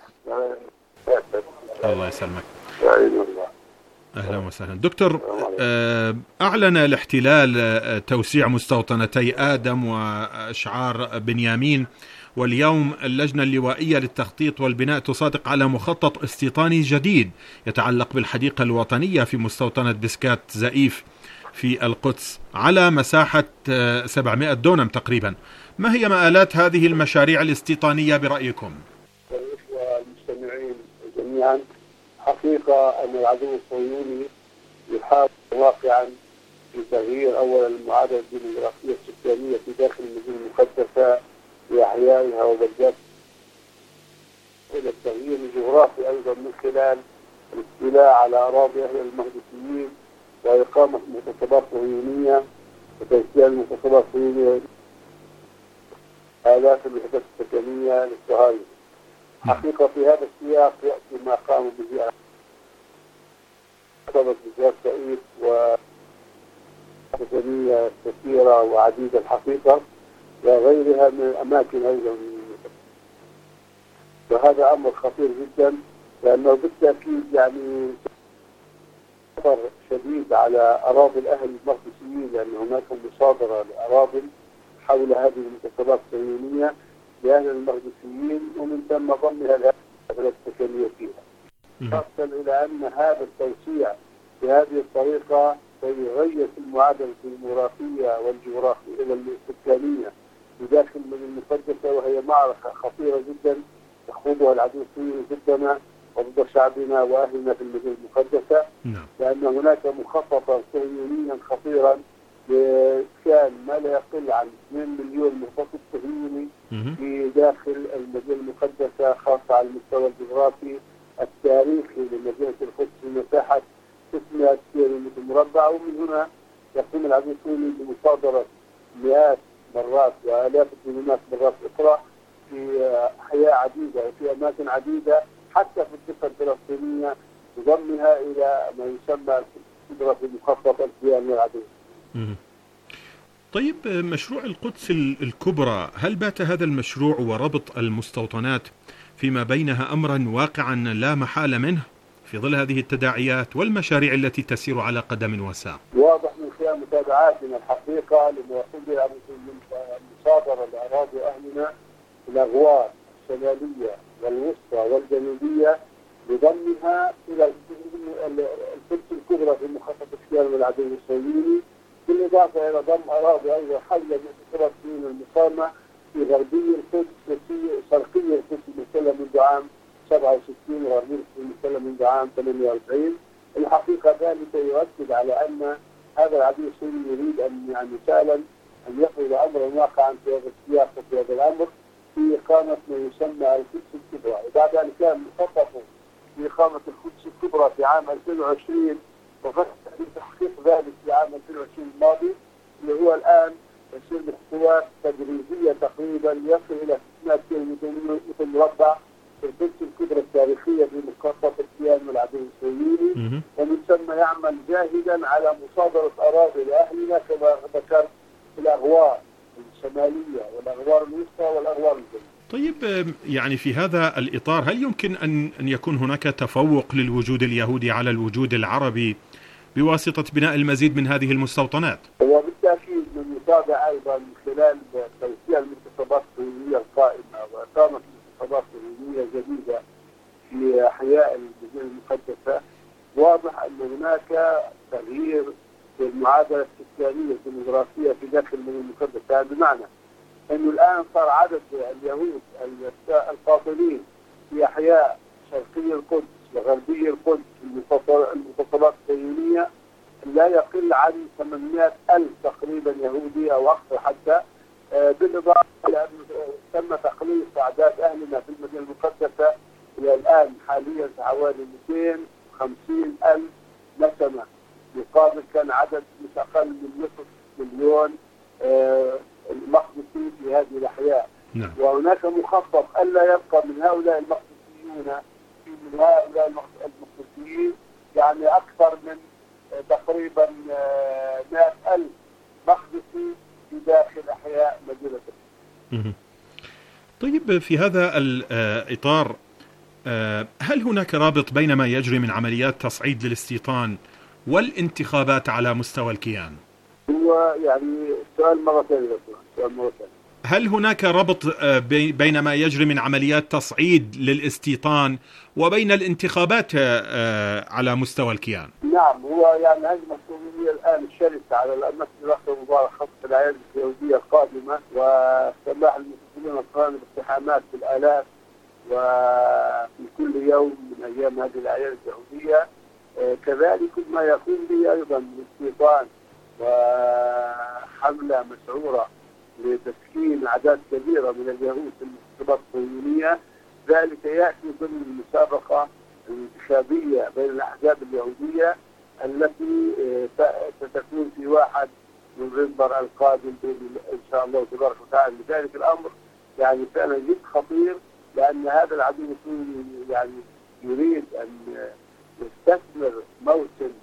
الله يسلمك. أهلا وسهلا دكتور. أعلن الاحتلال توسيع مستوطنتي آدم وشعار بنيامين، واليوم اللجنة اللوائية للتخطيط والبناء تصادق على مخطط استيطاني جديد يتعلق بالحديقة الوطنية في مستوطنة بسكات زئيف في القدس على مساحة سبعمائة دونم تقريبا. ما هي مآلات هذه المشاريع الاستيطانية برأيكم؟ المستمعين جميعا، حقيقة أن العدو الصهيوني يحاول واقعا في تغيير أولا المعادلة الديموغرافية السكانية في داخل المدينة المقدسة بأحيائها وبلداتها إلى التغيير الجغرافي أيضا من خلال الاستيلاء على أراضي أهل المقدسيين وإقامة مغتصبات صهيونية وتوسيع المغتصبات الصهيونية آلاف الوحدات السكنية للصهاينة. حقيقة في هذا السياق يأتي ما قاموا به عقبة بسكات زئيف وسكنية كثيرة وعديدة الحقيقة وغيرها من الأماكن أيضا، وهذا أمر خطير جدا لأنه بالتأكيد يعني خطر شديد على أراضي الأهل المقدسيين، لأن هناك مصادرة لأراضي حول هذه المغتصبات الصهيونية لأهل المقدسيين ومن ثم ضمها الأهل السكنية فيها. نصل إلى أن هذا التوسيع بهذه الطريقة سيغير المعادلة الديموغرافية والجغرافية إلى السكانية بداخل المدينة المقدسة، وهي معركة خطيرة جدا يخوضها العدو الصهيوني ضدنا وضد شعبنا وأهلنا في المدينة المقدسة، لأن هناك مخططا صهيونيا خطيرا بإسكان ما لا يقل عن اثنين مليون مخطط صهيوني في داخل المدينة المقدسة، خاصة على المستوى الجغرافي التاريخي لمدينة القدس بمساحة ستمائة كيلومتر مربع. ومن هنا يقوم العدو الصهيوني بمصادرة مئات مرات وآلاف الدينامات مرات أخرى في أحياء عديدة وفي أماكن عديدة حتى في الضفة الفلسطينية، تضمها إلى ما يسمى القدرة المخططة الكيان العدو. طيب، مشروع القدس الكبرى، هل بات هذا المشروع وربط المستوطنات فيما بينها أمرا واقعا لا محالة منه في ظل هذه التداعيات والمشاريع التي تسير على قدم وساق؟ واضح من خلال متابعاتنا الحقيقة لمواصلة المصادرة لأراضي أهلنا الأغوار الشمالية والوسطى والجنوبية بضمها إلى القدس الكبرى في مخطط الكيان والعدو الصهيوني، بالإضافة إلى ضم أراضي أيضا حول المغتصبات المقامة في غربي القدس شرقي القدس المحتلة منذ عام سبعة وستين وغربي القدس المحتلة منذ عام ثمانية وأربعين. الحقيقة ذلك يؤكد على أن هذا العدو الصهيوني يريد أن يعني فعلا أن يفرض أمرا واقعا في هذا السياق وفي هذا الأمر في إقامة ما يسمى القدس الكبرى. وبعد أن كان مخطط في إقامة القدس الكبرى في عام ألفين وعشرين وفتح تحقيق ذلك في عام ألفين وعشرين الماضي، اللي هو الآن يصير بخطوات تدريجية تقريبا يصل إلى ستمائة كيلومتر مربع في القدس الكبرى التاريخية في مخطط الكيان والعدو الصهيوني، ومن ثم يعمل جاهدا على مصادرة أراضي لأهلنا كما ذكرت في الأغوار الشمالية والأغوار الوسطى والأغوار الجنوبية. طيب، يعني في هذا الإطار هل يمكن أن أن يكون هناك تفوق للوجود اليهودي على الوجود العربي بواسطة بناء المزيد من هذه المستوطنات؟ هو بالتأكيد من يتابع أيضا من خلال توسيع المغتصبات الصهيونية القائمة وإقامة مغتصبات صهيونية جديدة في أحياء المدينة المقدسة، واضح أن هناك تغيير في المعادلة السكانية الديموغرافية في داخل المدينة المقدسة، بمعنى أنه الآن صار عدد اليهود القاطنين في أحياء شرقي القدس وغربي القدس المغتصبات الصهيونية لا يقل عن ثمانمائة ألف تقريبا شويه او اكثر حتى. بالاضافه الى انه تم تقليص اعداد اهلنا في المدينه المقدسه الى الان حاليا حوالي مئتين وخمسين الف نسمه، مقابل كان عدد مش اقل من نصف مليون مقدسي في هذه الاحياء. نعم. وهناك مخطط الا يبقى من هؤلاء المقدسيون في من هؤلاء المقدسيين يعني اكثر من تقريبا مئة ألف مقدسي في داخل احياء مدينه. طيب، في هذا الاطار هل هناك رابط بين ما يجري من عمليات تصعيد للاستيطان والانتخابات على مستوى الكيان؟ هو يعني السؤال مرة ثانية السؤال مرة ثانية. هل هناك ربط بين ما يجري من عمليات تصعيد للاستيطان وبين الانتخابات على مستوى الكيان؟ نعم، هو يعني هذه المسؤولية الآن شرسة على المسجد الأقصى المبارك خاصة الأعياد اليهودية القادمة، وسماح المسلمين القادمة باقتحامات بالآلاف وفي كل يوم من أيام هذه الأعياد اليهودية. كذلك ما يقوم به أيضا بالاستيطان وحملة مشعورة لتسكين أعداد كبيرة من اليهود في المنتخبات الصهيونية. ذلك يأتي ضمن المسابقة الانتخابية بين الأحزاب اليهودية التي ستكون في واحد نوفمبر القادم إن شاء الله تبارك وتعالى. لذلك الأمر يعني فعلا جد خطير، لأن هذا العدو يعني يريد أن يستثمر موسم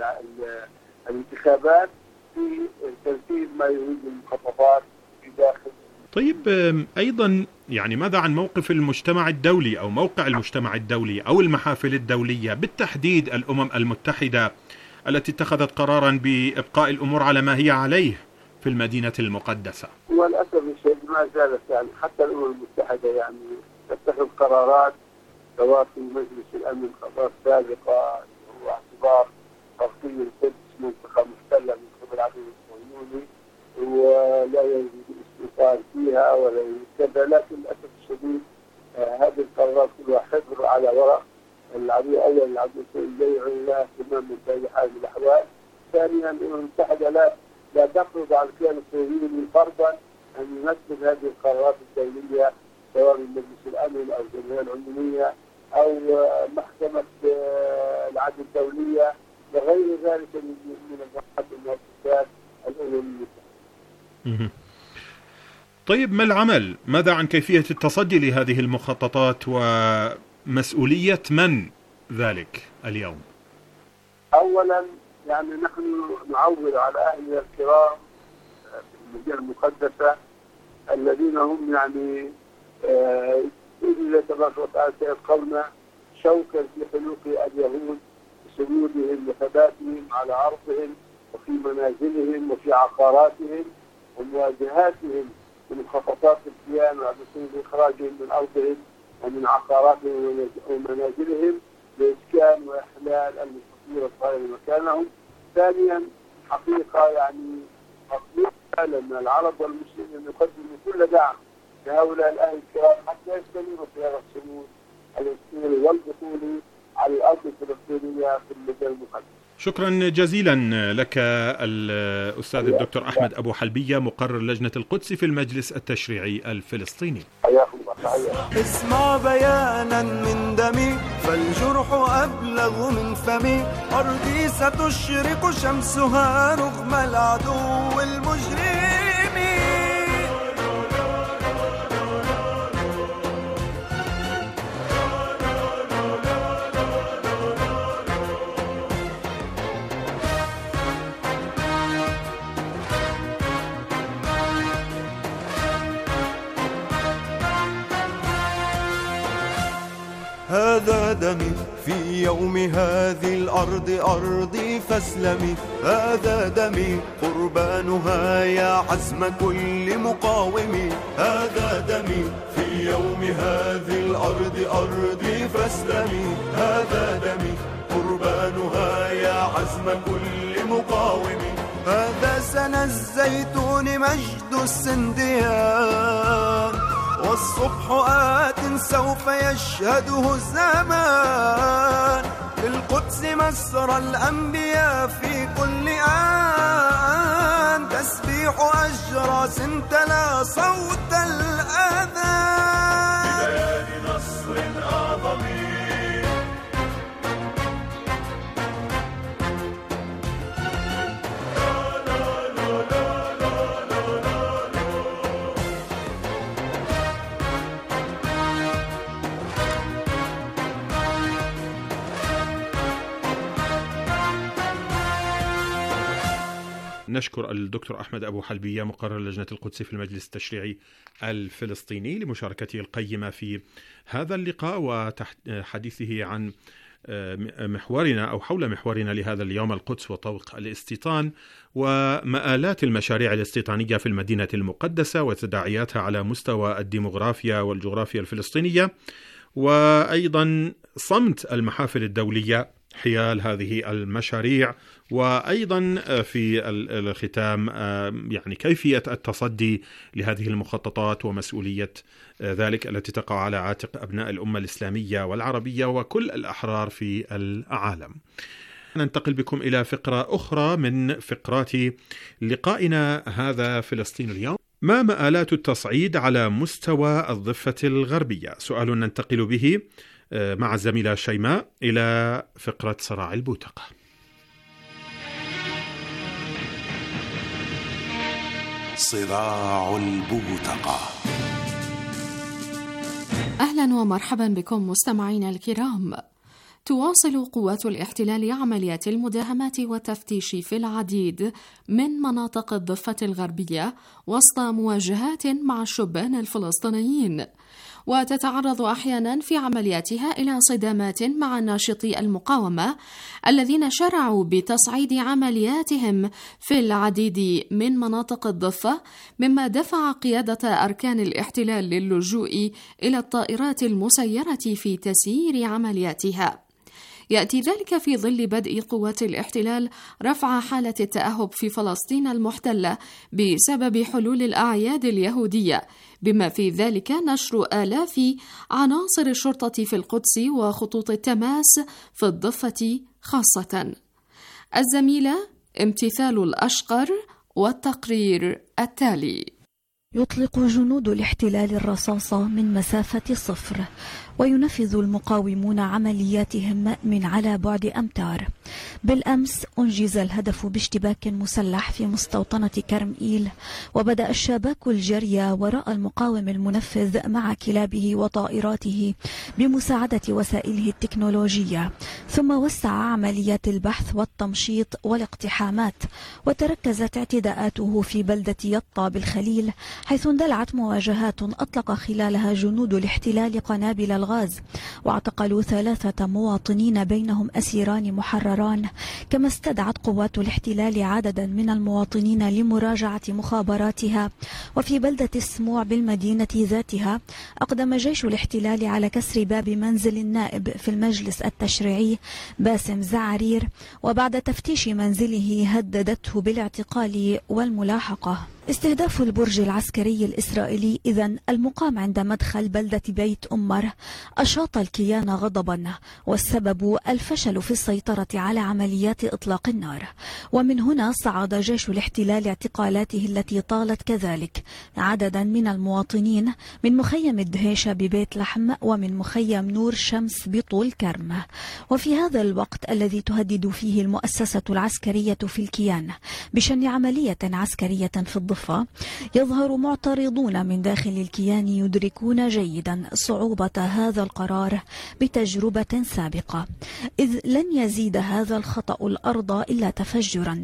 الانتخابات في تنفيذ ما يريد من مخططات في داخل. طيب، أيضا يعني ماذا عن موقف المجتمع الدولي أو موقع المجتمع الدولي أو المحافل الدولية، بالتحديد الأمم المتحدة التي اتخذت قرارا بإبقاء الأمور على ما هي عليه في المدينة المقدسة؟ وللأسف الشديد ما زالت يعني حتى الأمم المتحدة يعني تتخذ قرارات سواء في مجلس الأمن قرارات سابقة هو اعتبار تغطية القدس منطقة محتلة من قبل العدو الصهيوني ولا يوجد استيطان فيها ولا كذا، لكن للأسف الشديد آه هذه القرارات كلها حفر على ورق. العدو أولا العدو الصهيوني لا يعين لها اهتمام من بين حال الأحوال. ثانيا الأمم المتحدة لا لا تفرض على الكيان الصهيوني فرضا أن ينفذ هذه القرارات الدولية سواء من مجلس الأمن أو الجمعية العمومية أو محكمة العدل الدولية وغير ذلك من المؤسسات الأمم المتحدة. طيب، ما العمل؟ ماذا عن كيفية التصدي لهذه المخططات ومسؤولية من ذلك اليوم؟ أولا يعني نحن نعول على أهلنا الكرام في المدينة المقدسة الذين هم يعني بإذن الله تبارك وتعالى سيبقون شوكا في حلوق اليهود بسجودهم وثباتهم على أرضهم وفي منازلهم وفي عقاراتهم ومواجهاتهم لمخططات الكيان وعدسهم لإخراجهم من أرضهم ومن عقاراتهم ومنازلهم لإسكان وإحلال المستقيم الصغير مكانهم. ثانيا حقيقة يعني مطلوبة لأن العرب والمسلمين يقدموا كل دعم لهؤلاء الأهل الكرام حتى يستمروا في هذا الصمود الأسطوري والبطولي على الأرض الفلسطينية في المدينة المقدسة. شكرا جزيلا لك الأستاذ الدكتور أحمد أبو حلبية، مقرر لجنة القدس في المجلس التشريعي الفلسطيني. حياكم الله. اسمع بيانا من دمي فالجرح أبلغ من فمي، أرضي ستشرق شمسها رغم العدو المجرم. هذا دمي في يوم هذه الأرض أرضي فاسلمي، هذا دمي قربانها يا عزم كل مقاوم، هذا دمي في يوم هذه الأرض أرضي فاسلمي، هذا دمي قربانها يا عزم كل مقاوم. هذا سنى الزيتون مجد السنديان، والصبح آت سوف يشهده الزمان، للقدس مسرى الأنبياء في كل آن، تسبيح أجراس تلا صوت الأذان ببيان نصر أعظم. نشكر الدكتور أحمد أبو حلبية مقرر لجنة القدس في المجلس التشريعي الفلسطيني لمشاركته القيمة في هذا اللقاء وحديثه عن محورنا أو حول محورنا لهذا اليوم، القدس وطوق الاستيطان ومآلات المشاريع الاستيطانية في المدينة المقدسة وتداعياتها على مستوى الديموغرافيا والجغرافيا الفلسطينية، وأيضا صمت المحافل الدولية حيال هذه المشاريع، وأيضا في الختام يعني كيفية التصدي لهذه المخططات ومسؤولية ذلك التي تقع على عاتق أبناء الأمة الإسلامية والعربية وكل الأحرار في العالم. ننتقل بكم إلى فقرة أخرى من فقرات لقائنا هذا فلسطين اليوم. ما مآلات التصعيد على مستوى الضفة الغربية؟ سؤال ننتقل به مع الزميلة شيماء إلى فقرة صراع البوتقة. صراع البوتقة. أهلا ومرحبا بكم مستمعينا الكرام. تواصل قوات الاحتلال عمليات المداهمات والتفتيش في العديد من مناطق الضفة الغربية وسط مواجهات مع الشبان الفلسطينيين، وتتعرض أحيانا في عملياتها إلى صدامات مع ناشطي المقاومة الذين شرعوا بتصعيد عملياتهم في العديد من مناطق الضفة، مما دفع قيادة أركان الاحتلال للجوء إلى الطائرات المسيرة في تسيير عملياتها. يأتي ذلك في ظل بدء قوات الاحتلال رفع حالة التأهب في فلسطين المحتلة بسبب حلول الأعياد اليهودية، بما في ذلك نشر آلاف عناصر الشرطة في القدس وخطوط التماس في الضفة خاصة. الزميلة امتثال الأشقر والتقرير التالي. يطلق جنود الاحتلال الرصاص من مسافة صفر، وينفذ المقاومون عملياتهم من على بعد أمتار. بالأمس أنجز الهدف باشتباك مسلح في مستوطنة كرم إيل، وبدأ الشباك الجري وراء المقاوم المنفذ مع كلابه وطائراته بمساعدة وسائله التكنولوجية، ثم وسع عمليات البحث والتمشيط والاقتحامات، وتركزت اعتداءاته في بلدة يطا بالخليل، حيث اندلعت مواجهات أطلق خلالها جنود الاحتلال قنابل الغاز، واعتقلوا ثلاثة مواطنين بينهم أسيران محرران، كما استدعت قوات الاحتلال عددا من المواطنين لمراجعة مخابراتها. وفي بلدة السموع بالمدينة ذاتها أقدم جيش الاحتلال على كسر باب منزل النائب في المجلس التشريعي باسم زعرير، وبعد تفتيش منزله هددته بالاعتقال والملاحقة. استهداف البرج العسكري الإسرائيلي إذن المقام عند مدخل بلدة بيت أمر أشاط الكيان غضبا، والسبب الفشل في السيطرة على عمليات إطلاق النار. ومن هنا صعد جيش الاحتلال اعتقالاته التي طالت كذلك عددا من المواطنين من مخيم الدهيشة ببيت لحم ومن مخيم نور شمس بطول كرم. وفي هذا الوقت الذي تهدد فيه المؤسسة العسكرية في الكيان بشن عملية عسكرية في الضفة، يظهر معترضون من داخل الكيان يدركون جيدا صعوبة هذا القرار بتجربة سابقة، إذ لن يزيد هذا الخطأ الأرض إلا تفجرا.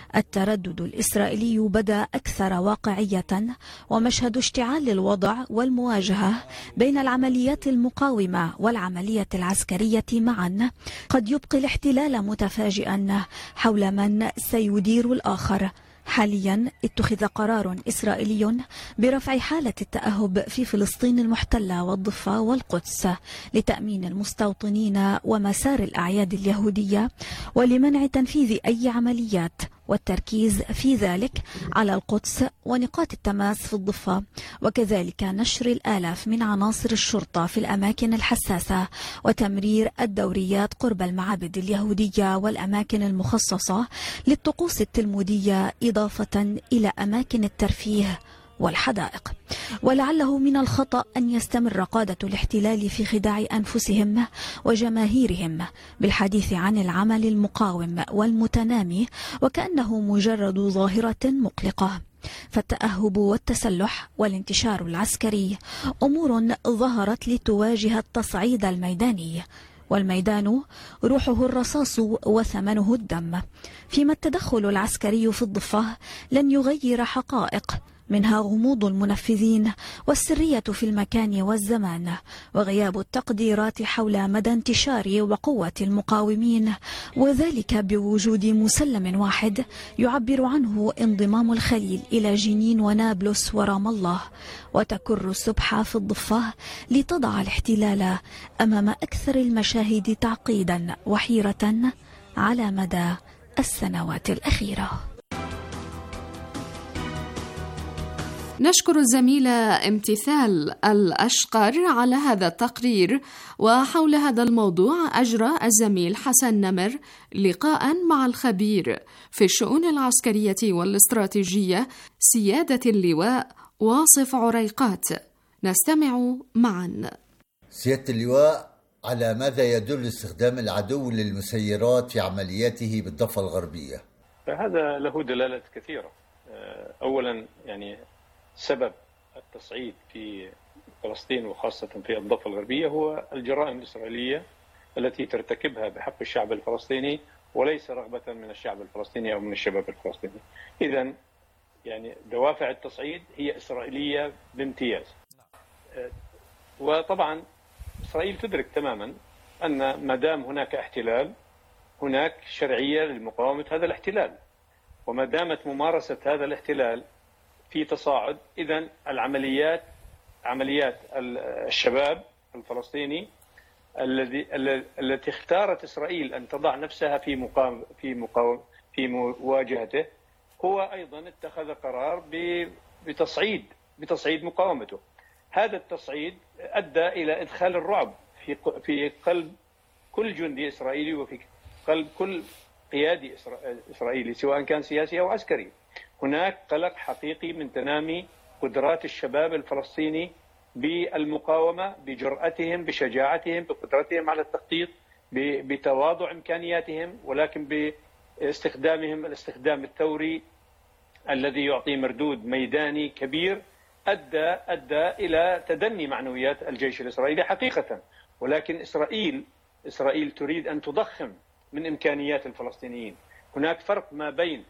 التردد الإسرائيلي بدا أكثر واقعية، ومشهد اشتعال الوضع والمواجهة بين العمليات المقاومة والعملية العسكرية معا قد يبقي الاحتلال متفاجئا حول من سيدير الآخر. حاليا اتخذ قرار إسرائيلي برفع حالة التأهب في فلسطين المحتلة والضفة والقدس لتأمين المستوطنين ومسار الأعياد اليهودية، ولمنع تنفيذ أي عمليات والتركيز في ذلك على القدس ونقاط التماس في الضفة، وكذلك نشر الآلاف من عناصر الشرطة في الأماكن الحساسة وتمرير الدوريات قرب المعابد اليهودية والأماكن المخصصة للطقوس التلمودية، إضافة إلى أماكن الترفيه والحدائق. ولعله من الخطأ أن يستمر قادة الاحتلال في خداع أنفسهم وجماهيرهم بالحديث عن العمل المقاوم والمتنامي وكأنه مجرد ظاهرة مقلقة، فالتأهب والتسلح والانتشار العسكري أمور ظهرت لتواجه التصعيد الميداني، والميدان روحه الرصاص وثمنه الدم، فيما التدخل العسكري في الضفة لن يغير حقائق، منها غموض المنفذين والسرية في المكان والزمان وغياب التقديرات حول مدى انتشار وقوة المقاومين، وذلك بوجود مسلم واحد يعبر عنه انضمام الخليل إلى جنين ونابلس ورام الله، وتكر السبحة في الضفة لتضع الاحتلال أمام أكثر المشاهد تعقيدا وحيرة على مدى السنوات الأخيرة. نشكر الزميلة امتثال الأشقر على هذا التقرير. وحول هذا الموضوع أجرى الزميل حسن نمر لقاء مع الخبير في الشؤون العسكرية والاستراتيجية سيادة اللواء واصف عريقات. نستمع معا. سيادة اللواء، على ماذا يدل استخدام العدو للمسيرات في عملياته بالضفة الغربية؟ هذا له دلالات كثيرة. أولا يعني سبب التصعيد في فلسطين وخاصة في الضفة الغربية هو الجرائم الإسرائيلية التي ترتكبها بحق الشعب الفلسطيني وليس رغبة من الشعب الفلسطيني أو من الشباب الفلسطيني. إذن يعني دوافع التصعيد هي إسرائيلية بامتياز. وطبعا إسرائيل تدرك تماما أن ما دام هناك احتلال هناك شرعية لمقاومة هذا الاحتلال، وما دامت ممارسة هذا الاحتلال في تصاعد، إذن العمليات عمليات الشباب الفلسطيني الذي التي اختارت إسرائيل أن تضع نفسها في مقام في مقاوم في مواجهته، هو أيضا اتخذ قرار بتصعيد بتصعيد مقاومته. هذا التصعيد أدى إلى إدخال الرعب في في قلب كل جندي إسرائيلي وفي قلب كل قيادي إسرائيلي سواء كان سياسي أو عسكري. هناك قلق حقيقي من تنامي قدرات الشباب الفلسطيني بالمقاومة، بجرأتهم، بشجاعتهم، بقدرتهم على التخطيط، بتواضع إمكانياتهم، ولكن باستخدامهم الاستخدام الثوري الذي يعطي مردود ميداني كبير أدى أدى إلى تدني معنويات الجيش الإسرائيلي حقيقة. ولكن إسرائيل إسرائيل تريد أن تضخم من إمكانيات الفلسطينيين. هناك فرق ما بين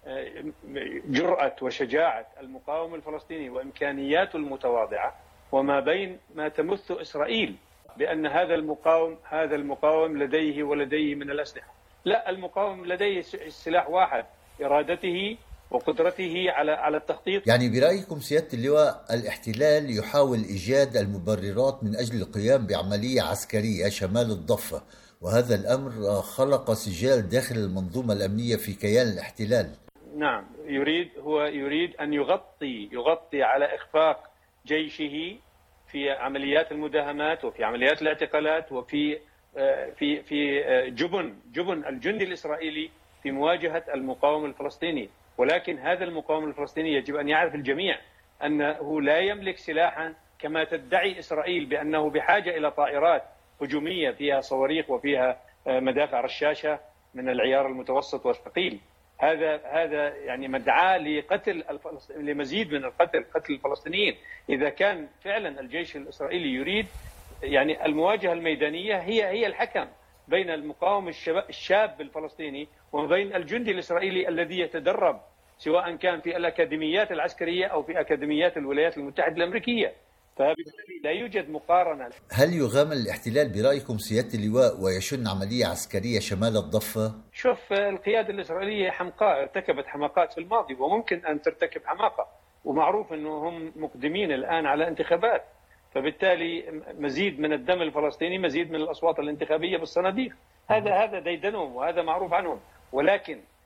جرأة وشجاعة المقاوم الفلسطيني وإمكانياته المتواضعة وما بين ما تمث إسرائيل بأن هذا المقاوم هذا المقاوم لديه ولديه من الأسلحة. لا، المقاوم لديه سلاح واحد، إرادته وقدرته على على التخطيط. يعني برأيكم سيادة اللواء الاحتلال يحاول إيجاد المبررات من أجل القيام بعملية عسكرية شمال الضفة، وهذا الأمر خلق سجال داخل المنظومة الأمنية في كيان الاحتلال. نعم، يريد هو يريد أن يغطي يغطي على إخفاق جيشه في عمليات المداهمات وفي عمليات الاعتقالات وفي في في جبن جبن الجندي الإسرائيلي في مواجهة المقاوم الفلسطيني. ولكن هذا المقاوم الفلسطيني يجب أن يعرف الجميع أنه لا يملك سلاحا كما تدعي إسرائيل بأنه بحاجة إلى طائرات هجومية فيها صواريخ وفيها مدافع رشاشة من العيار المتوسط والثقيل. هذا هذا يعني مدعاة لقتل لمزيد من القتل قتل الفلسطينيين. إذا كان فعلا الجيش الإسرائيلي يريد يعني المواجهة الميدانية هي هي الحكم بين المقاوم الشاب الفلسطيني وبين الجندي الإسرائيلي الذي يتدرب سواء كان في الأكاديميات العسكرية أو في أكاديميات الولايات المتحدة الأمريكية. فبالتالي لا يوجد مقارنة. هل يغامر الاحتلال برأيكم سيادة اللواء ويشن عملية عسكرية شمال الضفة؟ شوف، القيادة الإسرائيلية حمقاء، ارتكبت حماقات في الماضي وممكن أن ترتكب حماقة، ومعروف أنهم مقدمين الآن على انتخابات، فبالتالي مزيد من الدم الفلسطيني مزيد من الأصوات الانتخابية بالصناديق. هذا هذا ديدنهم وهذا معروف عنهم. ولكن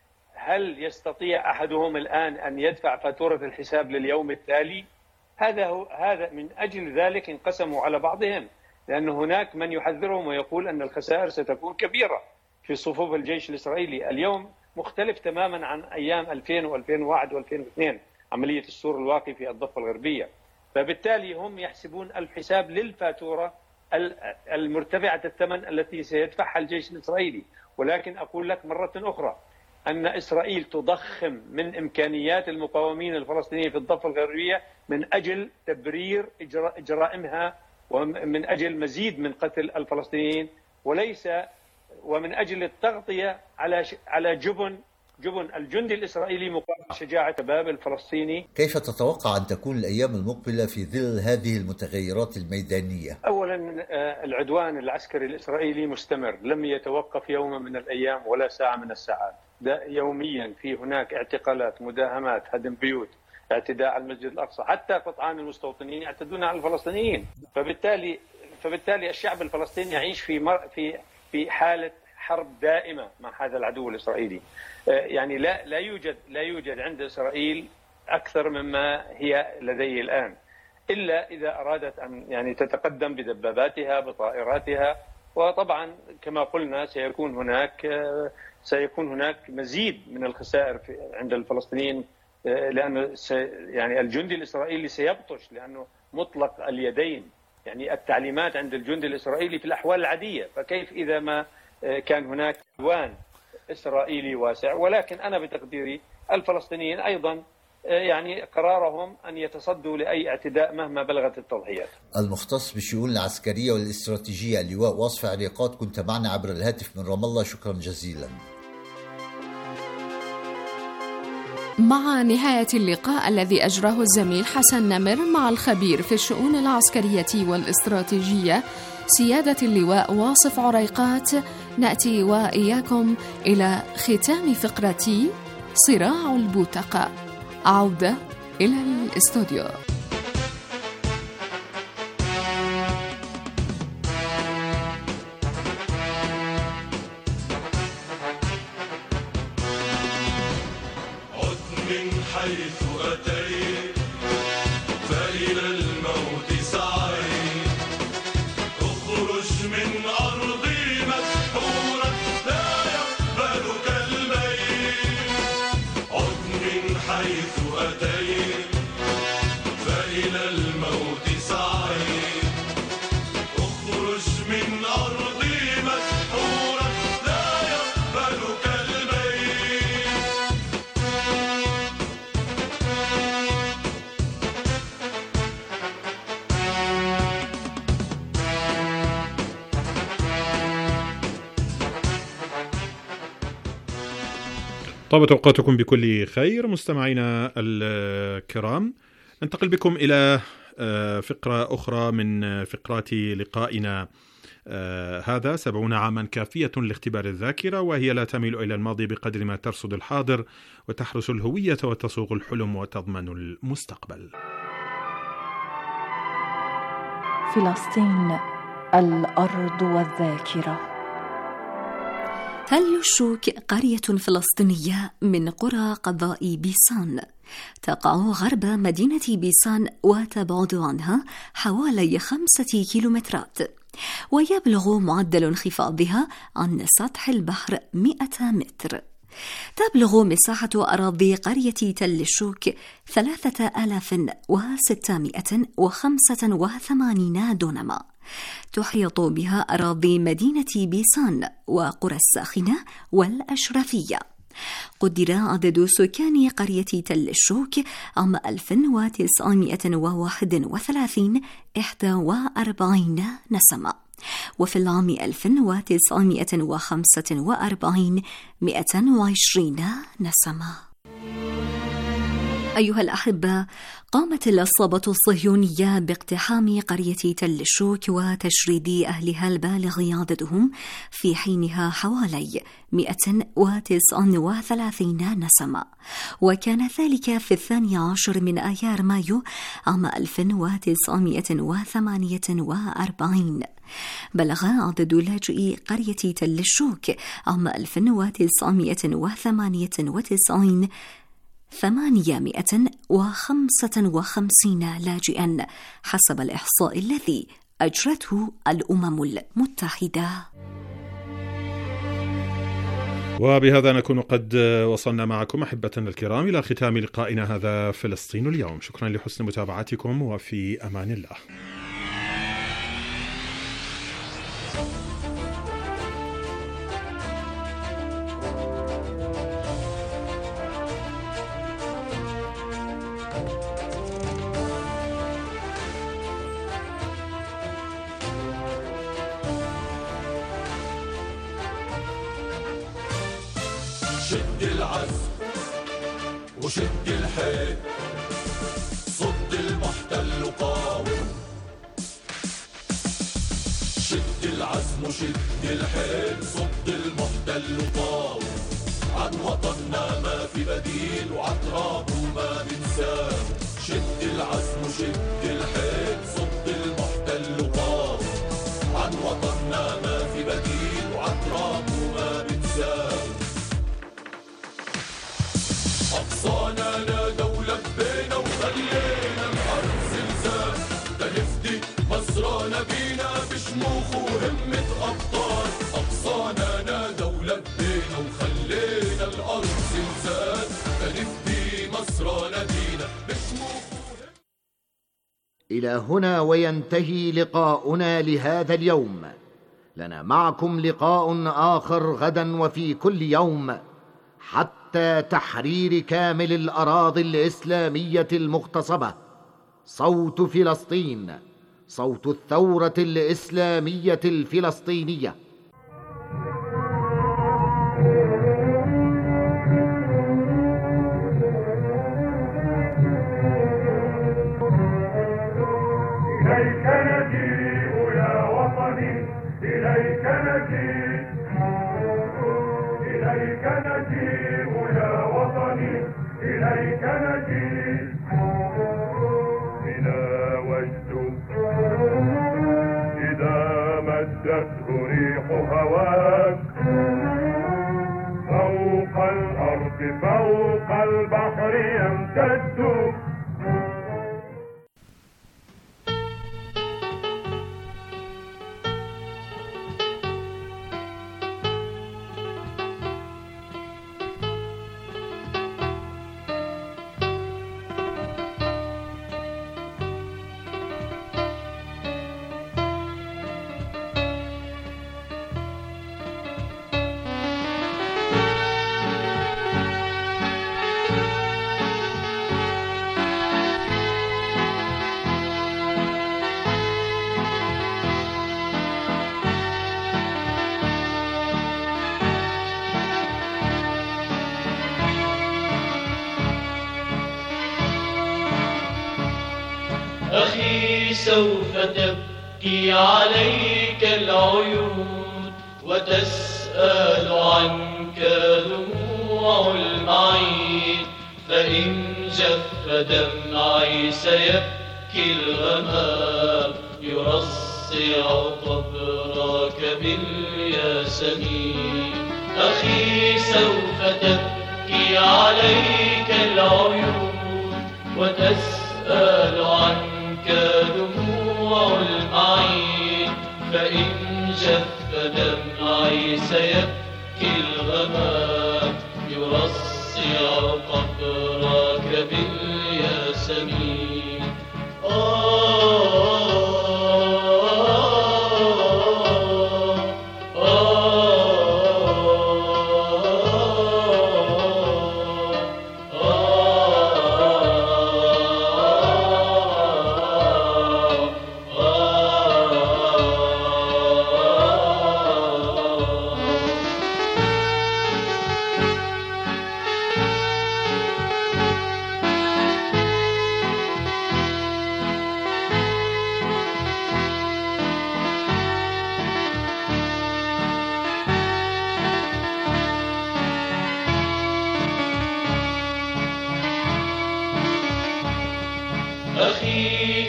هل يستطيع أحدهم الآن أن يدفع فاتورة الحساب لليوم التالي؟ هذا هو هذا من أجل ذلك انقسموا على بعضهم، لأن هناك من يحذرهم ويقول أن الخسائر ستكون كبيرة في صفوف الجيش الإسرائيلي. اليوم مختلف تماما عن أيام ألفين وألفين وواحد وألفين واثنين، عملية السور الواقي في الضفة الغربية. فبالتالي هم يحسبون الحساب للفاتورة المرتفعة الثمن التي سيدفعها الجيش الإسرائيلي. ولكن أقول لك مرة أخرى أن إسرائيل تضخم من إمكانيات المقاومين الفلسطينيين في الضفة الغربية من أجل تبرير جرائمها ومن أجل مزيد من قتل الفلسطينيين، وليس ومن أجل التغطية على على جبن جبن الجندي الإسرائيلي مقابل شجاعة الشباب الفلسطيني. كيف تتوقع أن تكون الأيام المقبلة في ظل هذه المتغيرات الميدانية؟ أولا العدوان العسكري الإسرائيلي مستمر، لم يتوقف يوما من الأيام ولا ساعة من الساعات. يوميا في هناك اعتقالات، مداهمات، هدم بيوت، اعتداء على المسجد الأقصى، حتى قطعان المستوطنين يعتدون على الفلسطينيين. فبالتالي فبالتالي الشعب الفلسطيني يعيش في مر في في حالة حرب دائمة مع هذا العدو الإسرائيلي. يعني لا لا يوجد لا يوجد عند إسرائيل أكثر مما هي لديه الآن، إلا إذا أرادت أن يعني تتقدم بدباباتها بطائراتها. وطبعا كما قلنا سيكون هناك سيكون هناك مزيد من الخسائر عند الفلسطينيين، لأنه يعني الجندي الإسرائيلي سيبطش، لأنه مطلق اليدين. يعني التعليمات عند الجندي الإسرائيلي في الأحوال العادية، فكيف إذا ما كان هناك عدوان إسرائيلي واسع؟ ولكن أنا بتقديري الفلسطينيين أيضا يعني قرارهم أن يتصدوا لأي اعتداء مهما بلغت التضحيات. المختص بالشؤون العسكرية والاستراتيجية اللواء واصف عريقات، كنت معنا عبر الهاتف من رام الله، شكرا جزيلا. مع نهاية اللقاء الذي أجراه الزميل حسن نمر مع الخبير في الشؤون العسكرية والاستراتيجية سيادة اللواء واصف عريقات، نأتي وإياكم إلى ختام فقرة صراع البوتقة. عودة إلى الاستوديو. حيث أتيت فإلى الموت سعيت، اخرج من أرضي مسحورا لا يقبلك الميت. عد من حيث أتيت فإلى الموت سعيت، اخرج من أرضي مسحورا لا يقبلك الميت. طابت أوقاتكم بكل خير مستمعينا الكرام. ننتقل بكم إلى فقرة أخرى من فقرات لقائنا هذا. سبعون عاما كافية لاختبار الذاكرة، وهي لا تميل إلى الماضي بقدر ما ترصد الحاضر وتحرس الهوية وتصوغ الحلم وتضمن المستقبل. فلسطين الأرض والذاكرة. تل الشوك قرية فلسطينية من قرى قضاء بيسان، تقع غرب مدينة بيسان وتبعد عنها حوالي خمسة كيلومترات، ويبلغ معدل انخفاضها عن سطح البحر مئة متر. تبلغ مساحة أراضي قرية تل الشوك ثلاثة آلاف وستمائة وخمسة وثمانين دونما. تحيط بها أراضي مدينة بيسان وقرى الساخنة والأشرفية. قدر عدد سكان قرية تل الشوك عام ألف وتسعمائة وواحد وثلاثين إحدى وأربعين نسمة، وفي العام ألف وتسعمائة وخمسة وأربعين مئة وعشرين نسمة. أيها الأحبة، قامت العصابة الصهيونية باقتحام قرية تل الشوك وتشريد أهلها البالغ عددهم في حينها حوالي مئة وتسعة وثلاثين نسمة، وكان ذلك في الثاني عشر من آيار مايو عام ألف وتسعمئة وثمانية وأربعين. بلغ عدد لاجئي قرية تل الشوك عام ألف وتسعمئة وثمانية وتسعين ثمانمئة وخمسة وخمسين لاجئا حسب الإحصاء الذي أجرته الأمم المتحدة. وبهذا نكون قد وصلنا معكم أحبتنا الكرام إلى ختام لقائنا هذا فلسطين اليوم. شكرا لحسن متابعتكم، وفي أمان الله. شد العزم وشد الحيل، صد المحتل وقاوم. شد العزم وشد الحيل، صد المحتل وقاوم. عن وطننا ما في بديل، وعن ترابه ما بنساه. شد العزم وشد الحيل، صد المحتل وقاوم. عن وطننا ما في بديل، وعن ترابه ما بنساه. أقصانا نادوا لبينا وخلينا الأرض زلزال، تنفدي مصرانا بينا بشموخ وهمة أبطال. أقصانا نادوا لبينا وخلينا الأرض زلزال، تنفدي مصرانا بينا بشموخ. إلى هنا وينتهي لقاؤنا لهذا اليوم. لنا معكم لقاء آخر غدا وفي كل يوم، حتى تحرير كامل الأراضي الإسلامية المغتصبة. صوت فلسطين، صوت الثورة الإسلامية الفلسطينية. إليك نجيء يا وطني، إليك نجيء، إليك نجيء يا وطني، إليك نجيء. بنا وجد إذا مدته ريح هواك، فوق الأرض فوق البحر يمتد. أخي سوف تبكي عليك العيون، وتسأل عنك دموع المعين. فإن جف دمعي سيبكي الغمام، يرصع قبرك بالياسمين. أخي سوف تبكي عليك العيون، وتسأل عنك دموع المعين. فإن جف دمعي سيبكي الغمام، يرصع قبرك بالياسمين.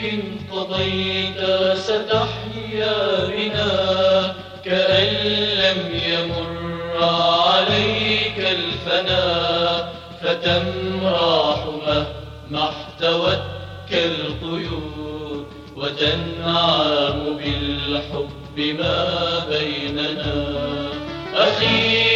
قضيت ستحيا بنا كأن لم يمر عليك الفنا فتمرح مهما احتوتك القيود وتنعم بالحب ما بيننا أخي